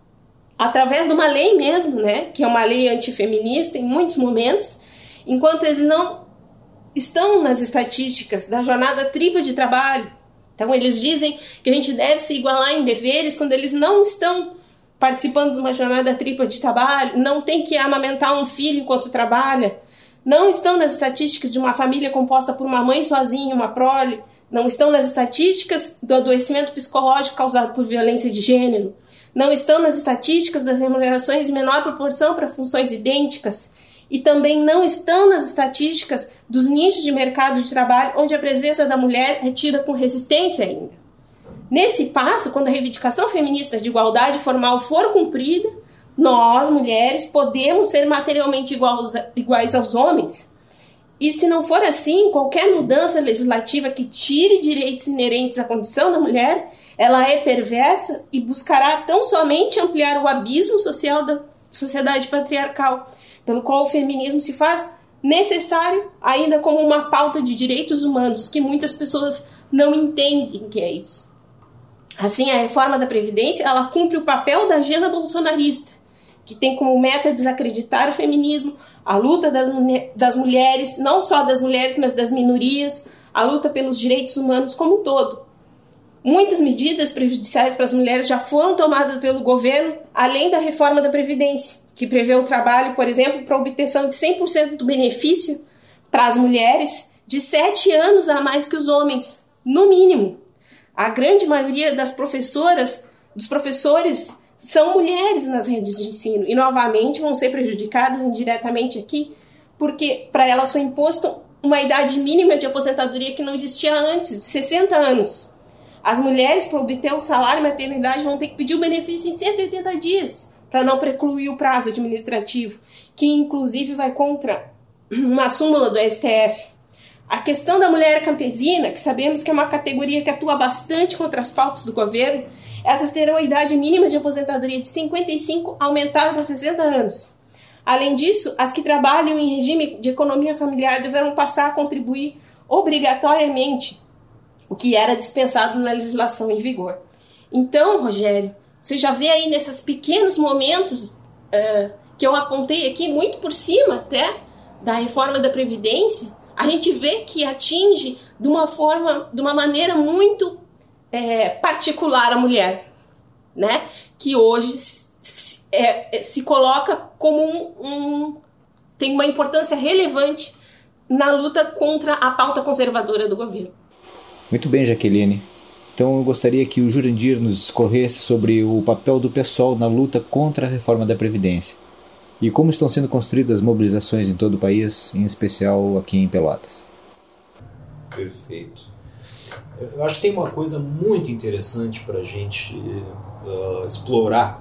[SPEAKER 2] através de uma lei mesmo, né, que é uma lei antifeminista em muitos momentos, enquanto eles não estão nas estatísticas da jornada tripla de trabalho. Então, eles dizem que a gente deve se igualar em deveres quando eles não estão participando de uma jornada tripla de trabalho, não tem que amamentar um filho enquanto trabalha, não estão nas estatísticas de uma família composta por uma mãe sozinha e uma prole, não estão nas estatísticas do adoecimento psicológico causado por violência de gênero, não estão nas estatísticas das remunerações em menor proporção para funções idênticas, e também não estão nas estatísticas dos nichos de mercado de trabalho onde a presença da mulher é tida com resistência ainda. Nesse passo, quando a reivindicação feminista de igualdade formal for cumprida, nós, mulheres, podemos ser materialmente iguais, iguais aos homens. E se não for assim, qualquer mudança legislativa que tire direitos inerentes à condição da mulher, ela é perversa e buscará tão somente ampliar o abismo social da sociedade patriarcal, pelo qual o feminismo se faz necessário ainda como uma pauta de direitos humanos, que muitas pessoas não entendem que é isso. Assim, a reforma da Previdência, ela cumpre o papel da agenda bolsonarista, que tem como meta desacreditar o feminismo, a luta das, das mulheres, não só das mulheres, mas das minorias, a luta pelos direitos humanos como um todo. Muitas medidas prejudiciais para as mulheres já foram tomadas pelo governo, além da reforma da Previdência, que prevê o trabalho, por exemplo, para a obtenção de cem por cento do benefício para as mulheres de sete anos a mais que os homens, no mínimo. A grande maioria das professoras, dos professores, são mulheres nas redes de ensino e, novamente, vão ser prejudicadas indiretamente aqui, porque para elas foi imposto uma idade mínima de aposentadoria que não existia antes, de sessenta anos. As mulheres, para obter o salário e maternidade, vão ter que pedir o benefício em cento e oitenta dias, para não precluir o prazo administrativo, que, inclusive, vai contra uma súmula do S T F. A questão da mulher campesina, que sabemos que é uma categoria que atua bastante contra as pautas do governo, essas terão a idade mínima de aposentadoria de cinquenta e cinco aumentada para sessenta anos. Além disso, as que trabalham em regime de economia familiar deverão passar a contribuir obrigatoriamente, o que era dispensado na legislação em vigor. Então, Rogério, você já vê aí nesses pequenos momentos uh, que eu apontei aqui, muito por cima até da reforma da Previdência, a gente vê que atinge de uma forma, de uma maneira muito é, particular a mulher, né? Que hoje se, é, se coloca como um, um... tem uma importância relevante na luta contra a pauta conservadora do governo.
[SPEAKER 1] Muito bem, Jaqueline. Então eu gostaria que o Jurandir nos discorresse sobre o papel do PSOL na luta contra a reforma da Previdência. E como estão sendo construídas mobilizações em todo o país, em especial aqui em Pelotas.
[SPEAKER 3] Perfeito. Eu acho que tem uma coisa muito interessante para a gente uh, explorar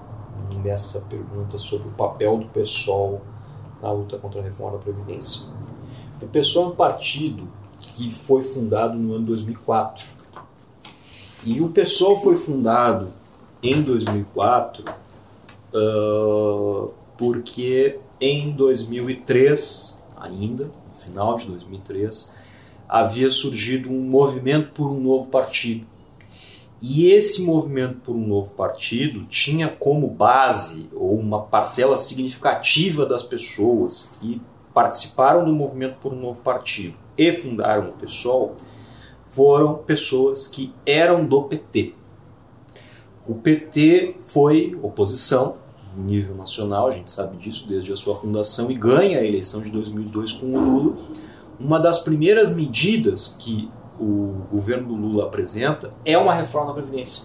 [SPEAKER 3] nessa pergunta sobre o papel do PSOL na luta contra a reforma da Previdência. O PSOL é um partido que foi fundado no ano dois mil e quatro. E o PSOL foi fundado em dois mil e quatro uh, porque em dois mil e três, ainda, no final de dois mil e três, havia surgido um movimento por um novo partido. E esse movimento por um novo partido tinha como base, ou uma parcela significativa das pessoas que participaram do movimento por um novo partido, e fundaram o PSOL foram pessoas que eram do P T. O P T foi oposição no nível nacional, a gente sabe disso desde a sua fundação, e ganha a eleição de dois mil e dois com o Lula. Uma das primeiras medidas que o governo do Lula apresenta é uma reforma da Previdência.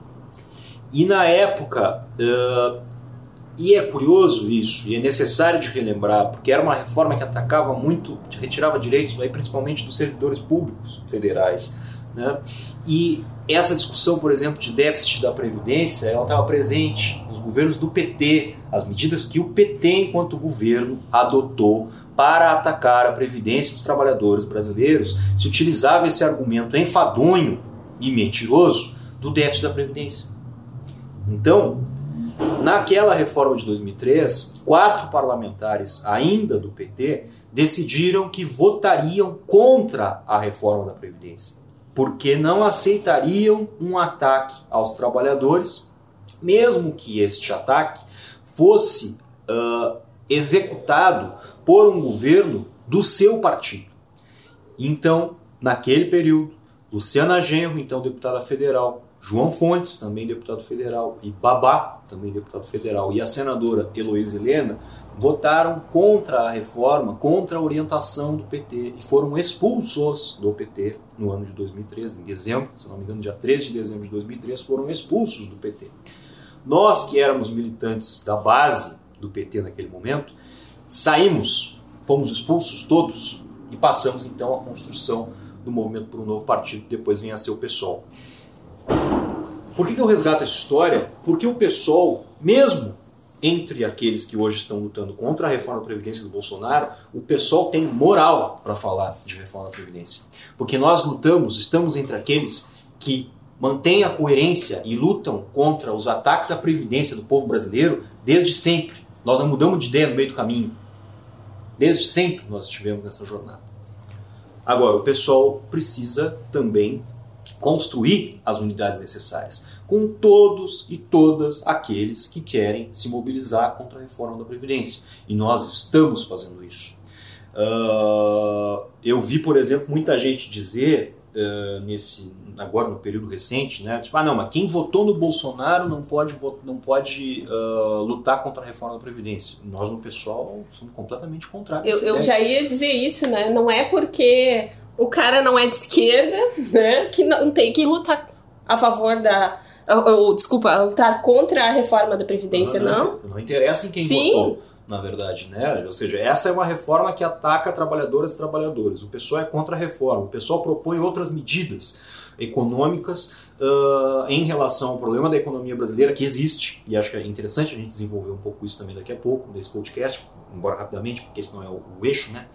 [SPEAKER 3] E na época, uh, e é curioso isso, e é necessário de relembrar, porque era uma reforma que atacava muito, retirava direitos, aí, principalmente dos servidores públicos federais, né? E essa discussão, por exemplo, de déficit da Previdência, ela estava presente nos governos do P T, as medidas que o P T, enquanto governo, adotou para atacar a Previdência dos trabalhadores brasileiros, se utilizava esse argumento enfadonho e mentiroso do déficit da Previdência. Então, naquela reforma de dois mil e três, quatro parlamentares ainda do P T decidiram que votariam contra a reforma da Previdência, porque não aceitariam um ataque aos trabalhadores, mesmo que este ataque fosse uh, executado por um governo do seu partido. Então, naquele período, Luciana Genro, então deputada federal, João Fontes, também deputado federal, e Babá, também deputado federal, e a senadora Heloísa Helena, votaram contra a reforma, contra a orientação do P T, e foram expulsos do P T no ano de dois mil e treze, em dezembro, se não me engano, dia treze de dezembro de dois mil e treze, foram expulsos do P T. Nós, que éramos militantes da base do P T naquele momento, saímos, fomos expulsos todos, e passamos então à construção do Movimento por um Novo Partido, que depois vem a ser o PSOL. Por que eu resgato essa história? Porque o PSOL, mesmo entre aqueles que hoje estão lutando contra a reforma da Previdência do Bolsonaro, o PSOL tem moral para falar de reforma da Previdência. Porque nós lutamos, estamos entre aqueles que mantêm a coerência e lutam contra os ataques à Previdência do povo brasileiro desde sempre. Nós não mudamos de ideia no meio do caminho. Desde sempre nós estivemos nessa jornada. Agora, o PSOL precisa também construir as unidades necessárias com todos e todas aqueles que querem se mobilizar contra a reforma da Previdência. E nós estamos fazendo isso. Uh, eu vi, por exemplo, muita gente dizer, uh, nesse, agora no período recente, né, tipo, ah não, mas quem votou no Bolsonaro não pode, não pode uh, lutar contra a reforma da Previdência. Nós, no pessoal, somos completamente contrários.
[SPEAKER 2] Eu, eu já ia dizer isso, né? Não é porque o cara não é de esquerda, né, que não tem que lutar a favor da... Ou, ou, desculpa, lutar contra a reforma da Previdência, não? Não,
[SPEAKER 3] não interessa em quem Sim. votou, na verdade, né? Ou seja, essa é uma reforma que ataca trabalhadoras e trabalhadores. O pessoal é contra a reforma. O pessoal propõe outras medidas econômicas uh, em relação ao problema da economia brasileira que existe. E acho que é interessante a gente desenvolver um pouco isso também daqui a pouco, nesse podcast, embora rapidamente, porque esse não é o, o eixo, né?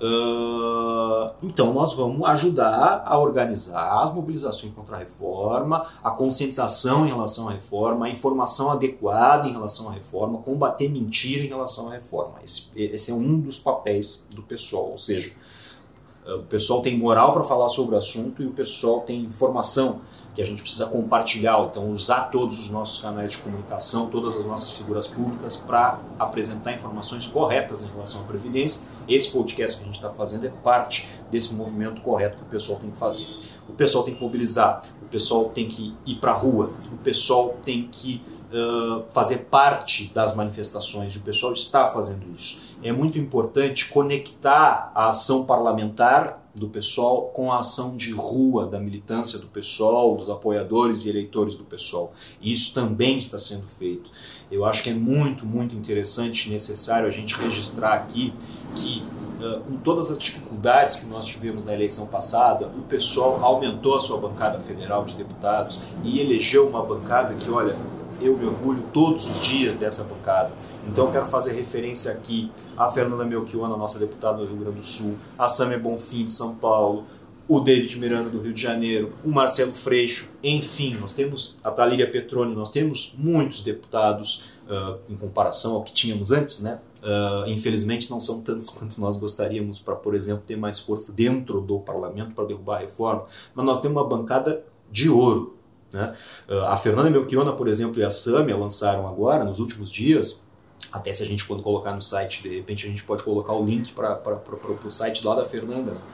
[SPEAKER 3] Uh, então nós vamos ajudar a organizar as mobilizações contra a reforma, a conscientização em relação à reforma, a informação adequada em relação à reforma, combater mentira em relação à reforma. Esse, esse é um dos papéis do pessoal, ou seja, o pessoal tem moral para falar sobre o assunto e o pessoal tem informação que a gente precisa compartilhar, então usar todos os nossos canais de comunicação, todas as nossas figuras públicas para apresentar informações corretas em relação à Previdência. Esse podcast que a gente está fazendo é parte desse movimento correto que o pessoal tem que fazer. O pessoal tem que mobilizar, o pessoal tem que ir para a rua, o pessoal tem que uh, fazer parte das manifestações, o pessoal está fazendo isso. É muito importante conectar a ação parlamentar do PSOL com a ação de rua da militância do PSOL, dos apoiadores e eleitores do PSOL. E isso também está sendo feito. Eu acho que é muito, muito interessante e necessário a gente registrar aqui que, uh, com todas as dificuldades que nós tivemos na eleição passada, o PSOL aumentou a sua bancada federal de deputados e elegeu uma bancada que, olha, eu me orgulho todos os dias dessa bancada. Então eu quero fazer referência aqui a Fernanda Melchiona, nossa deputada do Rio Grande do Sul, a Sâmia Bonfim de São Paulo, o David Miranda do Rio de Janeiro, o Marcelo Freixo, enfim, nós temos a Thalíria Petroni, nós temos muitos deputados uh, em comparação ao que tínhamos antes, né? Uh, infelizmente não são tantos quanto nós gostaríamos para, por exemplo, ter mais força dentro do parlamento para derrubar a reforma, mas nós temos uma bancada de ouro, né? Uh, a Fernanda Melchiona, por exemplo, e a Sâmia lançaram agora, nos últimos dias, até se a gente quando colocar no site, de repente a gente pode colocar o link para o site lá da Fernanda, né?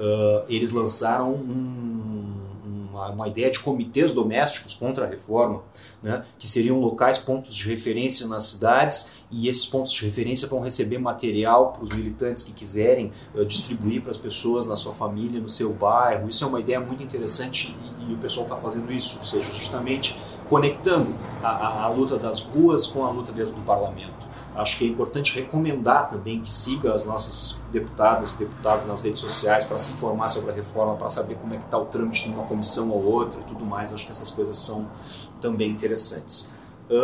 [SPEAKER 3] uh, eles lançaram um, uma, uma ideia de comitês domésticos contra a reforma, né, que seriam locais, pontos de referência nas cidades, e esses pontos de referência vão receber material para os militantes que quiserem uh, distribuir para as pessoas na sua família, no seu bairro. Isso é uma ideia muito interessante e, e o pessoal está fazendo isso, ou seja, justamente conectando a, a, a luta das ruas com a luta dentro do parlamento. Acho que é importante recomendar também que siga as nossas deputadas e deputados nas redes sociais para se informar sobre a reforma, para saber como é que está o trâmite de uma comissão ou outra e tudo mais. Acho que essas coisas são também interessantes.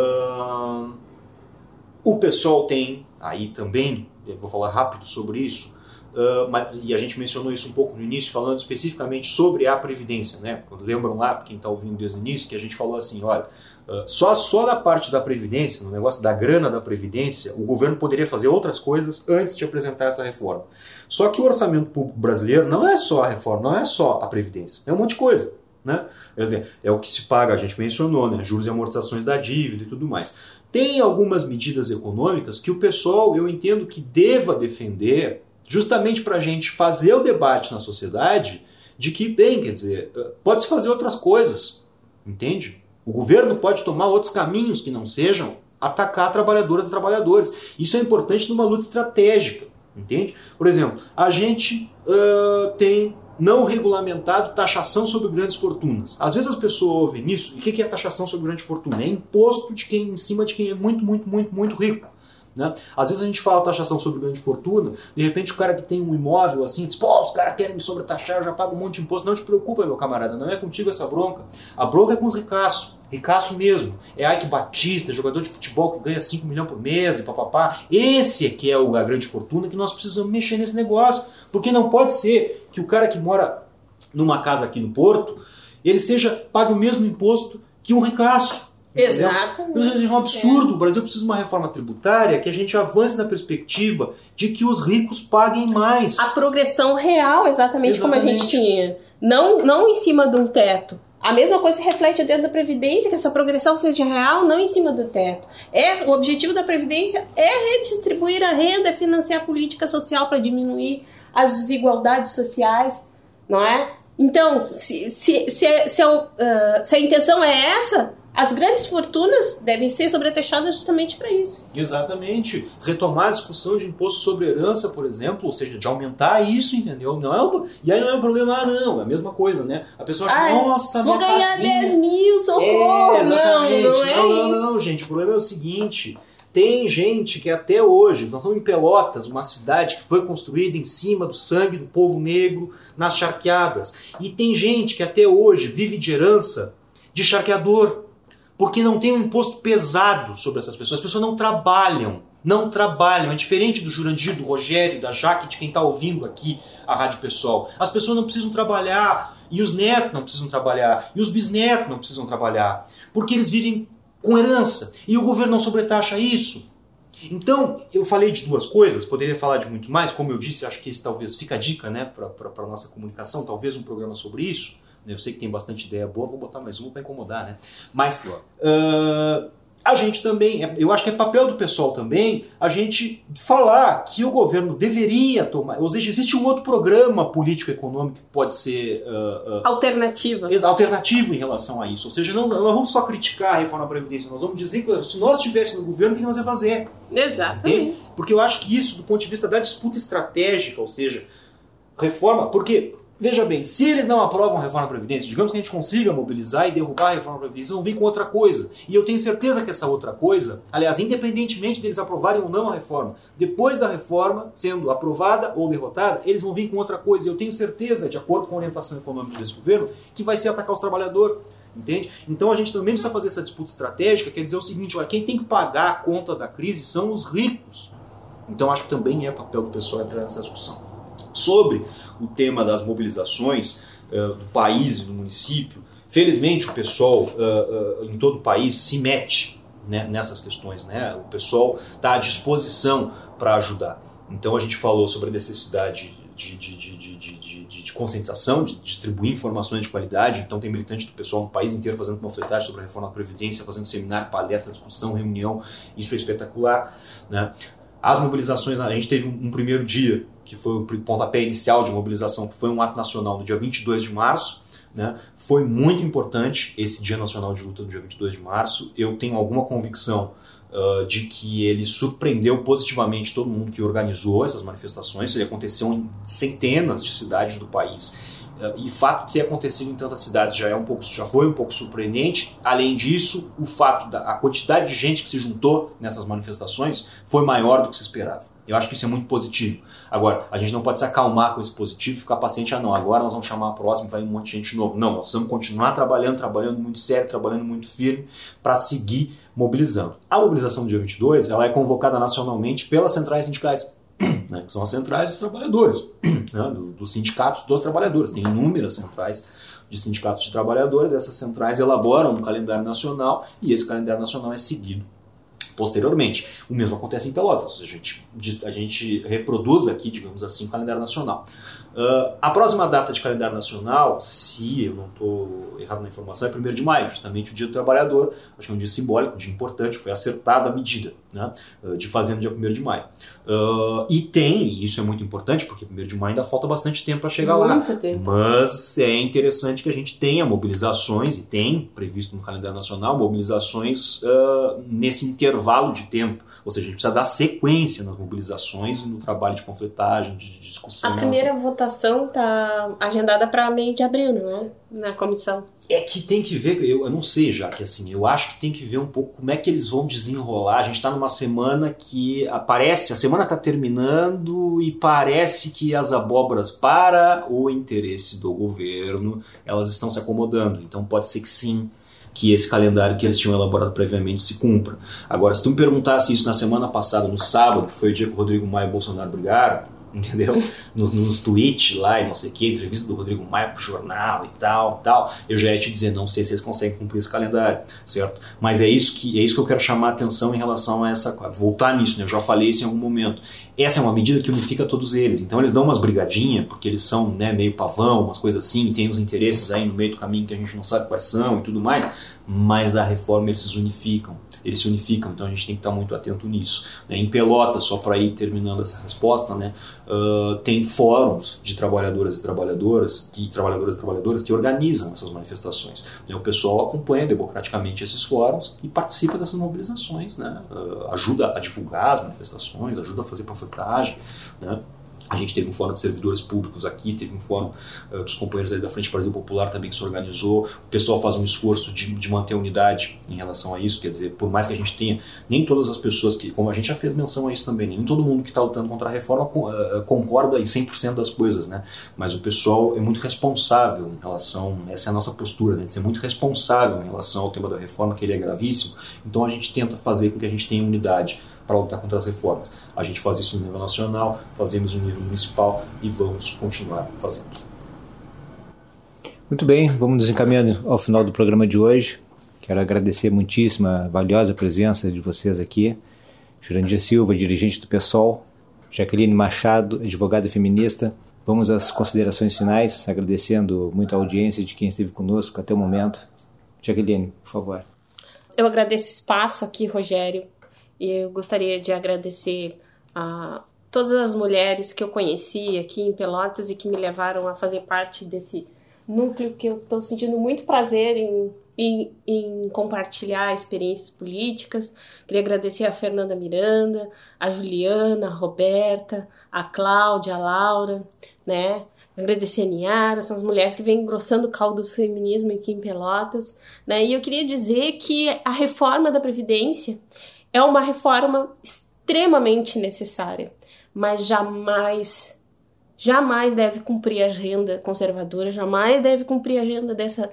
[SPEAKER 3] Uh, o pessoal tem aí também, eu vou falar rápido sobre isso, uh, mas, e a gente mencionou isso um pouco no início, falando especificamente sobre a Previdência, né? Lembram lá, quem está ouvindo desde o início, que a gente falou assim, olha, Uh, só, só na parte da Previdência, no negócio da grana da Previdência, o governo poderia fazer outras coisas antes de apresentar essa reforma. Só que o orçamento público brasileiro não é só a reforma, não é só a Previdência, é um monte de coisa, né? É o que se paga, a gente mencionou, né? Juros e amortizações da dívida e tudo mais. Tem algumas medidas econômicas que o pessoal, eu entendo que deva defender, justamente para a gente fazer o debate na sociedade, de que, bem, quer dizer, pode-se fazer outras coisas, entende? O governo pode tomar outros caminhos que não sejam atacar trabalhadoras e trabalhadores. Isso é importante numa luta estratégica, entende? Por exemplo, a gente uh, tem não regulamentado taxação sobre grandes fortunas. Às vezes as pessoas ouvem isso. E o que é taxação sobre grande fortuna? É imposto de quem, em cima de quem é muito, muito, muito, muito rico. Né? Às vezes a gente fala taxação sobre grande fortuna, de repente o cara que tem um imóvel assim, diz, pô, os caras querem me sobretaxar, eu já pago um monte de imposto. Não te preocupa, meu camarada, não é contigo essa bronca. A bronca é com os ricaços, ricaço mesmo. É Ike Batista, jogador de futebol que ganha cinco milhões por mês e papapá. Esse é que é a grande fortuna que nós precisamos mexer nesse negócio. Porque não pode ser que o cara que mora numa casa aqui no Porto, ele seja pague o mesmo imposto que um ricaço.
[SPEAKER 2] Exatamente.
[SPEAKER 3] É um absurdo. É. O Brasil precisa de uma reforma tributária que a gente avance na perspectiva de que os ricos paguem mais.
[SPEAKER 2] A progressão real, exatamente, exatamente. Como a gente tinha. Não, não em cima de um teto. A mesma coisa se reflete dentro da Previdência, que essa progressão seja real, não em cima do teto. É, o objetivo da Previdência é redistribuir a renda, é financiar a política social para diminuir as desigualdades sociais, não é? Então, se, se, se, se, a, uh, se a intenção é essa, as grandes fortunas devem ser sobretaxadas justamente para isso.
[SPEAKER 3] Exatamente. Retomar a discussão de imposto sobre herança, por exemplo, ou seja, de aumentar isso, entendeu? Não é um, e aí não é um problema, ah, não, é a mesma coisa, né? A pessoa acha,
[SPEAKER 2] Ai,
[SPEAKER 3] nossa,
[SPEAKER 2] vou
[SPEAKER 3] minha
[SPEAKER 2] ganhar
[SPEAKER 3] casinha...
[SPEAKER 2] dez mil, socorro!
[SPEAKER 3] É, exatamente.
[SPEAKER 2] Não, não, é
[SPEAKER 3] não, não,
[SPEAKER 2] isso.
[SPEAKER 3] não, gente, o problema é o seguinte... Tem gente que até hoje, nós estamos em Pelotas, uma cidade que foi construída em cima do sangue do povo negro nas charqueadas. E tem gente que até hoje vive de herança de charqueador, porque não tem um imposto pesado sobre essas pessoas. As pessoas não trabalham, não trabalham. É diferente do Jurandir, do Rogério, da Jaque, de quem está ouvindo aqui a Rádio Pessoal. As pessoas não precisam trabalhar, e os netos não precisam trabalhar, e os bisnetos não precisam trabalhar, porque eles vivem com herança, e o governo não sobretaxa isso. Então, eu falei de duas coisas, poderia falar de muito mais, como eu disse, acho que isso talvez fica a dica, né, para a nossa comunicação, talvez um programa sobre isso. Eu sei que tem bastante ideia boa, vou botar mais uma para incomodar, né? Mas uh, a gente também, eu acho que é papel do pessoal também, a gente falar que o governo deveria tomar, ou seja, existe um outro programa político-econômico que pode ser... Uh, uh,
[SPEAKER 2] Alternativa.
[SPEAKER 3] Alternativo em relação a isso. Ou seja, não, não vamos só criticar a reforma da Previdência, nós vamos dizer que se nós estivéssemos no governo, o que nós ia fazer?
[SPEAKER 2] Exatamente.
[SPEAKER 3] Entende? Porque eu acho que isso, do ponto de vista da disputa estratégica, ou seja, reforma, porque... Veja bem, se eles não aprovam a reforma da Previdência, digamos que a gente consiga mobilizar e derrubar a reforma da Previdência, vão vir com outra coisa. E eu tenho certeza que essa outra coisa, aliás, independentemente deles aprovarem ou não a reforma, depois da reforma sendo aprovada ou derrotada, eles vão vir com outra coisa. E eu tenho certeza, de acordo com a orientação econômica desse governo, que vai ser atacar os trabalhadores. Entende? Então a gente também precisa fazer essa disputa estratégica, quer dizer o seguinte, olha, quem tem que pagar a conta da crise são os ricos. Então acho que também é papel do pessoal entrar nessa discussão. Sobre o tema das mobilizações uh, do país e do município, felizmente o pessoal uh, uh, em todo o país se mete, né, nessas questões, né? O pessoal está à disposição para ajudar. Então a gente falou sobre a necessidade de, de, de, de, de, de, de conscientização, de distribuir informações de qualidade. Então tem militante do pessoal no país inteiro fazendo panfletagem sobre a reforma da Previdência, fazendo seminário, palestra, discussão, reunião. Isso é espetacular, né? As mobilizações, a gente teve um, um primeiro dia, que foi o pontapé inicial de mobilização, que foi um ato nacional no dia vinte e dois de março, né? Foi muito importante esse Dia Nacional de Luta do dia vinte e dois de março. Eu tenho alguma convicção uh, de que ele surpreendeu positivamente todo mundo que organizou essas manifestações. Ele aconteceu em centenas de cidades do país. Uh, e o fato de ter acontecido em tantas cidades já, é um pouco, já foi um pouco surpreendente. Além disso, o fato da a quantidade de gente que se juntou nessas manifestações foi maior do que se esperava. Eu acho que isso é muito positivo. Agora, a gente não pode se acalmar com esse positivo e ficar paciente, ah não, agora nós vamos chamar a próxima e vai um monte de gente de novo. Não, nós vamos continuar trabalhando, trabalhando muito sério, trabalhando muito firme para seguir mobilizando. A mobilização do dia vinte e dois, ela é convocada nacionalmente pelas centrais sindicais, né, que são as centrais dos trabalhadores, né, do, dos sindicatos dos trabalhadores. Tem inúmeras centrais de sindicatos de trabalhadores, essas centrais elaboram um calendário nacional e esse calendário nacional é seguido posteriormente. O mesmo acontece em Pelotas, a gente, a gente reproduz aqui, digamos assim, o calendário nacional. Uh, a próxima data de calendário nacional, se eu não estou errado na informação, é primeiro de maio, justamente o Dia do Trabalhador. Acho que é um dia simbólico, um dia importante, foi acertada a medida, né, de fazer no dia primeiro de maio. Uh, e tem, e isso é muito importante, porque primeiro de maio ainda falta bastante tempo para chegar
[SPEAKER 2] muito
[SPEAKER 3] lá.
[SPEAKER 2] Tempo.
[SPEAKER 3] Mas é interessante que a gente tenha mobilizações, e tem previsto no calendário nacional, mobilizações uh, nesse intervalo de tempo. Ou seja, a gente precisa dar sequência nas mobilizações e no trabalho de panfletagem, de, de discussão.
[SPEAKER 2] A primeira nossa. votação está agendada para meio de abril, não é? Na comissão.
[SPEAKER 3] É que tem que ver, eu, eu não sei já, que assim, eu acho que tem que ver um pouco como é que eles vão desenrolar. A gente está numa semana que aparece, a semana está terminando e parece que as abóboras para o interesse do governo, elas estão se acomodando. Então pode ser que sim, que esse calendário que eles tinham elaborado previamente se cumpra. Agora, se tu me perguntasse isso na semana passada, no sábado, que foi o dia que o Rodrigo Maia e o Bolsonaro brigaram, entendeu? Nos, nos tweets lá e não sei o que, entrevista do Rodrigo Maia pro jornal e tal, tal, eu já ia te dizer, não sei se eles conseguem cumprir esse calendário, certo? Mas é isso que, é isso que eu quero chamar a atenção em relação a essa, voltar nisso, né? Eu já falei isso em algum momento. Essa é uma medida que unifica todos eles, então eles dão umas brigadinhas, porque eles são, né, meio pavão, umas coisas assim, tem os interesses aí no meio do caminho que a gente não sabe quais são e tudo mais, mas a reforma eles se unificam, eles se unificam, então a gente tem que estar muito atento nisso. Em Pelotas, só para ir terminando essa resposta, né, uh, tem fóruns de trabalhadoras e trabalhadoras, que, trabalhadoras e trabalhadoras que organizam essas manifestações. O pessoal acompanha democraticamente esses fóruns e participa dessas mobilizações, né, uh, ajuda a divulgar as manifestações, ajuda a fazer panfletagem, né. A gente teve um fórum de servidores públicos aqui, teve um fórum uh, dos companheiros aí da Frente Brasil Popular também que se organizou. O pessoal faz um esforço de, de manter a unidade em relação a isso, quer dizer, por mais que a gente tenha, nem todas as pessoas que, como a gente já fez menção a isso também, nem todo mundo que está lutando contra a reforma uh, concorda em cem por cento das coisas, né? Mas o pessoal é muito responsável em relação, essa é a nossa postura, né? De ser muito responsável em relação ao tema da reforma, que ele é gravíssimo, então a gente tenta fazer com que a gente tenha unidade para lutar contra as reformas. A gente faz isso no nível nacional, fazemos no nível municipal e vamos continuar fazendo.
[SPEAKER 1] Muito bem, vamos nos encaminhando ao final do programa de hoje. Quero agradecer muitíssimo a valiosa presença de vocês aqui. Jurandir Silva, dirigente do PSOL, Jaqueline Machado, advogada feminista. Vamos às considerações finais, agradecendo muito a audiência de quem esteve conosco até o momento. Jaqueline, por favor.
[SPEAKER 2] Eu agradeço o espaço aqui, Rogério. E eu gostaria de agradecer a todas as mulheres que eu conheci aqui em Pelotas e que me levaram a fazer parte desse núcleo que eu estou sentindo muito prazer em, em, em compartilhar experiências políticas. Queria agradecer a Fernanda Miranda, a Juliana, a Roberta, a Cláudia, a Laura, né? Agradecer a Niara, são as mulheres que vêm engrossando o caldo do feminismo aqui em Pelotas, né? E eu queria dizer que a reforma da Previdência é uma reforma extremamente necessária, mas jamais, jamais deve cumprir a agenda conservadora, jamais deve cumprir a agenda dessa,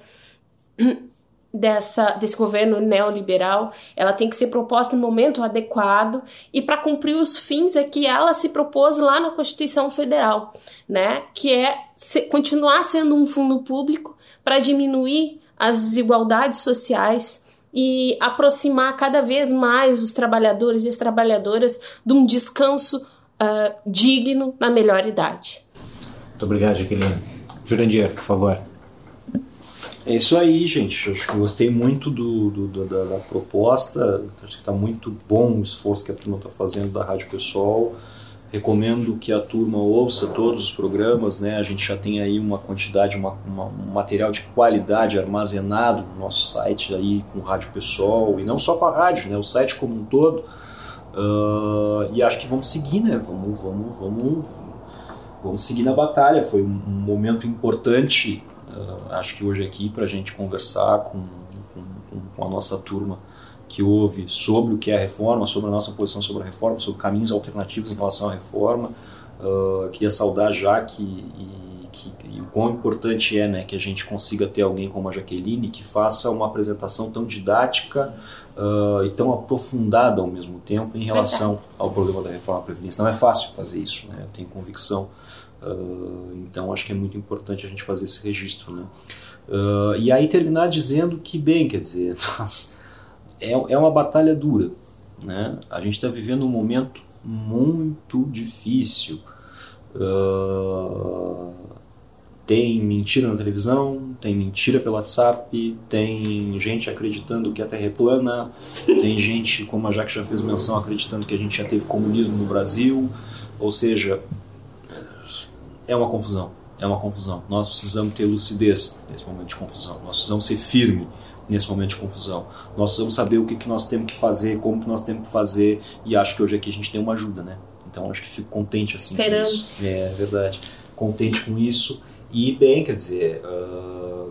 [SPEAKER 2] dessa, desse governo neoliberal. Ela tem que ser proposta no momento adequado e para cumprir os fins a que ela se propôs lá na Constituição Federal, né? Que é se, continuar sendo um fundo público para diminuir as desigualdades sociais e aproximar cada vez mais os trabalhadores e as trabalhadoras de um descanso uh, digno na melhor idade.
[SPEAKER 1] Muito obrigado, Jaqueline. Jurandir, por favor.
[SPEAKER 3] É isso aí, gente. Acho que eu gostei muito do, do, do, da, da proposta. Acho que está muito bom o esforço que a turma está fazendo da Rádio Pessoal. Recomendo que a turma ouça todos os programas, né? A gente já tem aí uma quantidade, uma, uma, um material de qualidade armazenado no nosso site aí com Rádio Pessoal, e não só com a rádio, né? O site como um todo. Uh, e acho que vamos seguir, né? Vamos, vamos, vamos, vamos seguir na batalha. Foi um, um momento importante, uh, acho que hoje aqui, para a gente conversar com, com, com a nossa turma que ouve sobre o que é a reforma, sobre a nossa posição sobre a reforma, sobre caminhos alternativos em relação à reforma. Uh, queria saudar a Jaque e, que, e o quão importante é, né, que a gente consiga ter alguém como a Jaqueline que faça uma apresentação tão didática uh, e tão aprofundada ao mesmo tempo em relação ao problema da reforma da Previdência. Não é fácil fazer isso, né? Eu tenho convicção. Uh, então acho que é muito importante a gente fazer esse registro, né? Uh, e aí terminar dizendo que, bem, quer dizer... Nós, É, é uma batalha dura, né? A gente está vivendo um momento muito difícil. Uh, tem mentira na televisão, tem mentira pelo WhatsApp, tem gente acreditando que a Terra é plana, tem gente, como a Jaque já fez menção, acreditando que a gente já teve comunismo no Brasil. Ou seja, é uma confusão, é uma confusão. Nós precisamos ter lucidez nesse momento de confusão, nós precisamos ser firmes nesse momento de confusão. Nós precisamos saber o que, que nós temos que fazer, como que nós temos que fazer, e acho que hoje aqui a gente tem uma ajuda, né? Então acho que fico contente assim com isso. É verdade. Contente com isso. E bem, quer dizer, uh,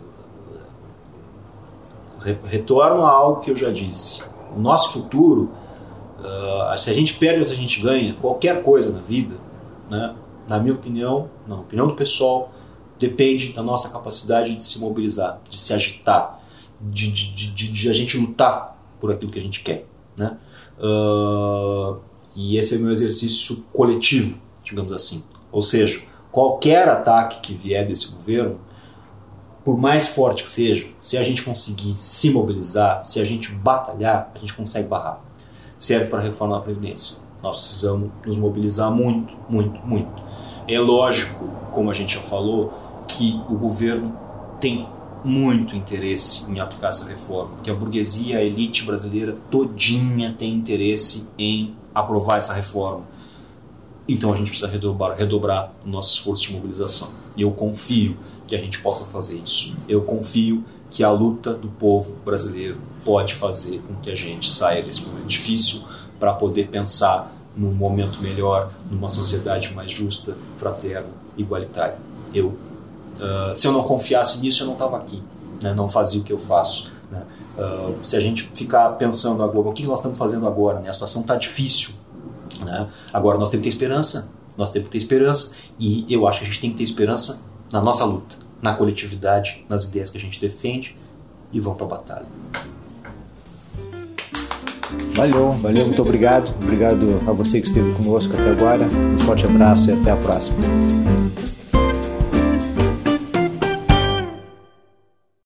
[SPEAKER 3] retorno a algo que eu já disse. O nosso futuro, uh, se a gente perde ou se a gente ganha, qualquer coisa na vida, né? Na minha opinião, na opinião do pessoal, depende da nossa capacidade de se mobilizar, de se agitar, De, de, de, de a gente lutar por aquilo que a gente quer, né? Uh, e esse é o meu exercício coletivo, digamos assim. Ou seja, qualquer ataque que vier desse governo, por mais forte que seja, se a gente conseguir se mobilizar, se a gente batalhar, a gente consegue barrar. Serve para a reforma da Previdência. Nós precisamos nos mobilizar muito, muito, muito. É lógico, como a gente já falou, que o governo tem muito interesse em aplicar essa reforma, que a burguesia, a elite brasileira todinha tem interesse em aprovar essa reforma. Então a gente precisa redobrar, redobrar o nosso esforço de mobilização. E eu confio que a gente possa fazer isso. Eu confio que a luta do povo brasileiro pode fazer com que a gente saia desse momento difícil para poder pensar num momento melhor, numa sociedade mais justa, fraterna, igualitária. Eu Uh, se eu não confiasse nisso, eu não estava aqui, né? Não fazia o que eu faço, né? Uh, se a gente ficar pensando agora, o que nós estamos fazendo agora, né? A situação está difícil, né? Agora nós temos que ter esperança, nós temos que ter esperança, e eu acho que a gente tem que ter esperança na nossa luta, na coletividade, nas ideias que a gente defende, e vamos para a batalha.
[SPEAKER 1] Valeu, valeu, muito obrigado. Obrigado a você que esteve conosco até agora. Um forte abraço e até a próxima.